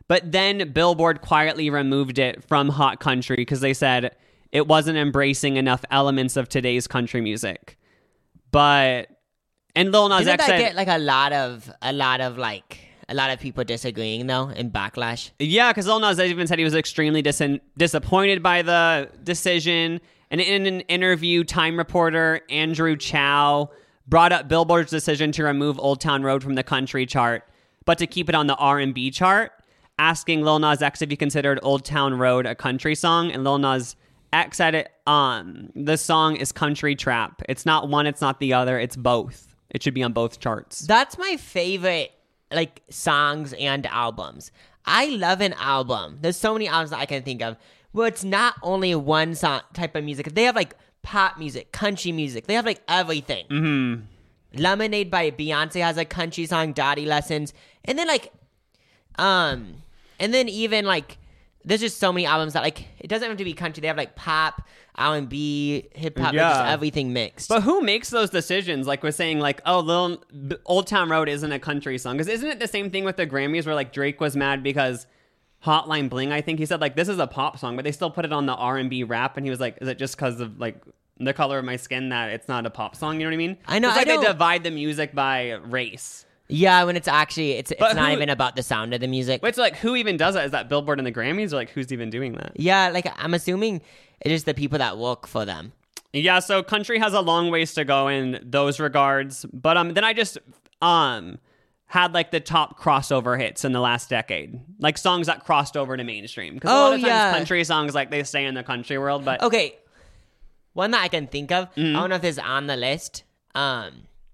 Speaker 1: But then Billboard quietly removed it from Hot Country because they said it wasn't embracing enough elements of today's country music. But and Lil Nas
Speaker 2: Didn't
Speaker 1: X
Speaker 2: that
Speaker 1: said,
Speaker 2: get like a lot of a lot of like a lot of people disagreeing though in backlash?
Speaker 1: yeah, because Lil Nas X even said he was extremely dis- disappointed by the decision. And in an interview, Time reporter Andrew Chow brought up Billboard's decision to remove Old Town Road from the country chart, but to keep it on the R and B chart, asking Lil Nas X if he considered Old Town Road a country song. And Lil Nas X said it, um, the song is country trap. It's not one, it's not the other, it's both. It should be on both charts.
Speaker 2: That's my favorite, like, songs and albums. I love an album. There's so many albums that I can think of where it's not only one song type of music. They have, like, pop music, country music. They have, like, everything.
Speaker 1: Mm-hmm.
Speaker 2: Lemonade by Beyonce has a country song, Daddy Lessons. And then, like, um, and then even, like, there's just so many albums that, like, it doesn't have to be country. They have, like, pop, R and B, hip-hop,
Speaker 1: Yeah.
Speaker 2: like, just everything mixed.
Speaker 1: But who makes those decisions? Like, we're saying, like, oh, Lil B- Old Town Road isn't a country song. Because isn't it the same thing with the Grammys where, like, Drake was mad because Hotline Bling, I think he said, like, this is a pop song, but they still put it on the R and B rap. And he was like, is it just because of, like, the color of my skin that it's not a pop song? You know what I mean?
Speaker 2: I know,
Speaker 1: It's like
Speaker 2: I
Speaker 1: they
Speaker 2: don't-
Speaker 1: divide the music by race.
Speaker 2: Yeah, when it's actually, it's, it's
Speaker 1: But
Speaker 2: not
Speaker 1: who-
Speaker 2: even about the sound of the music.
Speaker 1: Wait, so, like, who even does that? Is that Billboard and the Grammys? Or, like, who's even doing that?
Speaker 2: Yeah, like, I'm assuming it's just the people that work for them.
Speaker 1: Yeah, so country has a long ways to go in those regards. But um, then I just um had like the top crossover hits in the last decade, like songs that crossed over to mainstream. Because a
Speaker 2: Oh,
Speaker 1: lot of times
Speaker 2: yeah.
Speaker 1: country songs like they stay in the country world, but
Speaker 2: Okay, one that I can think of,
Speaker 1: Mm-hmm.
Speaker 2: I don't know if this is on the list. Um,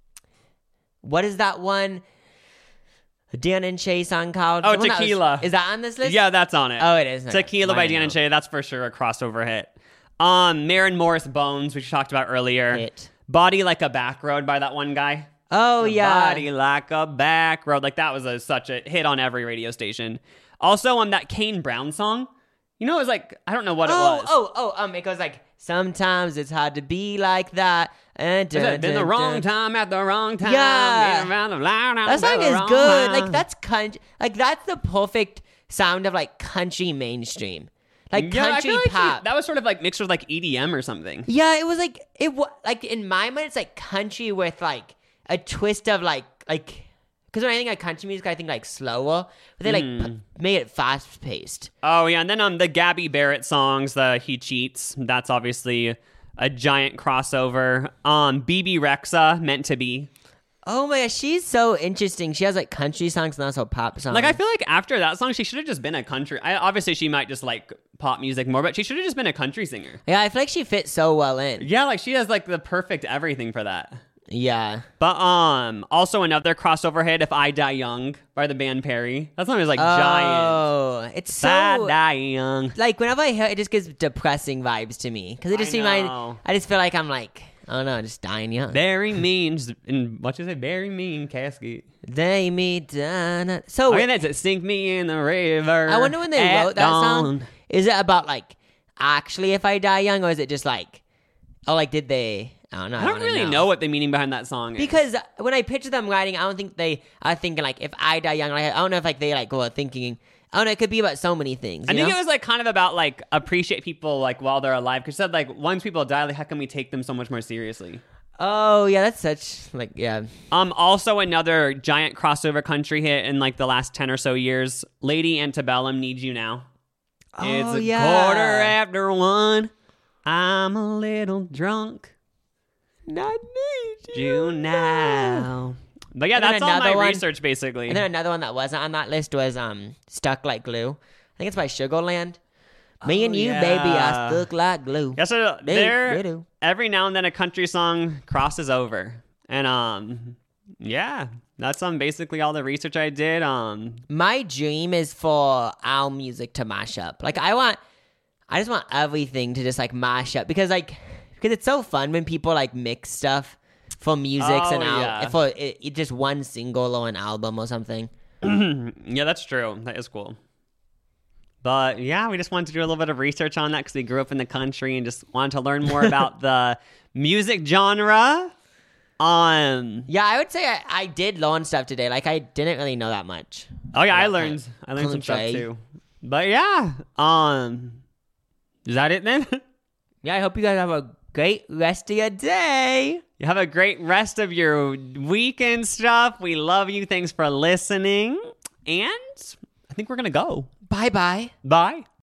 Speaker 2: what is that one? Dan and Shay song called?
Speaker 1: Oh,
Speaker 2: The one that was-
Speaker 1: Tequila.
Speaker 2: is that on this list?
Speaker 1: yeah, that's on it.
Speaker 2: Oh, it is. Okay.
Speaker 1: Tequila by
Speaker 2: Mine
Speaker 1: Dan and
Speaker 2: now.
Speaker 1: Shay, that's for sure a crossover hit. Um, Maren Morris Bones, which we talked about earlier.
Speaker 2: Hit.
Speaker 1: Body Like a Back Road by that one guy.
Speaker 2: Oh, yeah.
Speaker 1: Body like a back road. Like that was a, such a hit on every radio station. Also, on um, that Kane Brown song, you know, it was like, I don't know what
Speaker 2: oh,
Speaker 1: it was.
Speaker 2: oh, oh, um, it goes like, sometimes it's hard to be like that. And
Speaker 1: Is it been the wrong time at the wrong time?
Speaker 2: Yeah.
Speaker 1: Been around the line
Speaker 2: That
Speaker 1: at
Speaker 2: song
Speaker 1: the
Speaker 2: is
Speaker 1: wrong
Speaker 2: good.
Speaker 1: time.
Speaker 2: Like that's country. Like that's the perfect sound of like country mainstream. Like
Speaker 1: Yeah, I
Speaker 2: country
Speaker 1: feel like he-
Speaker 2: pop.
Speaker 1: that was sort of like mixed with like E D M or something.
Speaker 2: Yeah, it was like it was like in my mind it's like country with like a twist of like like because when I think like country music I think like slower, but they like
Speaker 1: Mm.
Speaker 2: p- made it fast paced.
Speaker 1: Oh yeah, and then um the Gabby Barrett songs, the He Cheats. That's obviously a giant crossover. Um, B B Rexa, Meant to Be.
Speaker 2: Oh my gosh, she's so interesting. She has like country songs and also pop songs.
Speaker 1: Like I feel like after that song, she should have just been a country. I, obviously, she might just like pop music more, but she should have just been a country singer.
Speaker 2: yeah, I feel like she fits so well in.
Speaker 1: Yeah, like she has like the perfect everything for that.
Speaker 2: Yeah.
Speaker 1: But um, also another crossover hit, "If I Die Young" by the band Perry. That song is like giant.
Speaker 2: Oh, it's
Speaker 1: If I
Speaker 2: so
Speaker 1: die young.
Speaker 2: like whenever I hear it, it just gives depressing vibes to me because it just
Speaker 1: I
Speaker 2: reminds.
Speaker 1: know.
Speaker 2: I just feel like I'm like I don't know, just dying young.
Speaker 1: Very mean, and what you say? Very mean casket.
Speaker 2: They me down. So
Speaker 1: Oh, yeah, that's it. Sink me in the river.
Speaker 2: I wonder when they
Speaker 1: at
Speaker 2: wrote that
Speaker 1: dawn.
Speaker 2: song. Is it about like actually if I die young, or is it just like oh like did they? I don't know.
Speaker 1: I don't
Speaker 2: wanna
Speaker 1: really know. what the meaning behind that song is.
Speaker 2: because when I picture them writing, I don't think they are thinking like if I die young. Like I don't know if like they like were thinking. I don't know. It could be about so many things.
Speaker 1: I
Speaker 2: you
Speaker 1: think
Speaker 2: know?
Speaker 1: it was like kind of about like appreciate people like while they're alive. Because said like once people die, like how can we take them so much more seriously?
Speaker 2: Oh yeah, that's such like yeah.
Speaker 1: Um, also another giant crossover country hit in like the last ten or so years. Lady Antebellum, Need You Now. it's
Speaker 2: Oh,
Speaker 1: a
Speaker 2: yeah.
Speaker 1: quarter after one. I'm a little drunk.
Speaker 2: Not need
Speaker 1: You now. But yeah,
Speaker 2: And then
Speaker 1: that's all my
Speaker 2: another one-
Speaker 1: research basically.
Speaker 2: And then another one that wasn't on that list was um Stuck Like Glue. I think it's by Sugarland. Me
Speaker 1: Oh,
Speaker 2: and you,
Speaker 1: yeah.
Speaker 2: baby, are stuck like glue.
Speaker 1: Yeah, so
Speaker 2: They-
Speaker 1: there,
Speaker 2: they do.
Speaker 1: every now and then a country song crosses over. And um yeah, that's um basically all the research I did. Um
Speaker 2: My dream is for our music to mash up. Like I want, I just want everything to just like mash up because like because it's so fun when people like mix stuff for music
Speaker 1: Oh,
Speaker 2: and out
Speaker 1: yeah.
Speaker 2: for it, it just one single or an album or something.
Speaker 1: yeah, that's true. That is cool. But yeah, we just wanted to do a little bit of research on that because we grew up in the country and just wanted to learn more about the music genre. Um,
Speaker 2: Yeah, I would say I, I did learn stuff today. Like I didn't really know that much.
Speaker 1: Oh yeah, I
Speaker 2: About
Speaker 1: learned. I learned some stuff
Speaker 2: country.
Speaker 1: too. But yeah, um, is that it then?
Speaker 2: Yeah, I hope you guys have a great rest of your day.
Speaker 1: You have a great rest of your weekend stuff. We love you. Thanks for listening. And I think we're gonna go.
Speaker 2: Bye bye.
Speaker 1: Bye.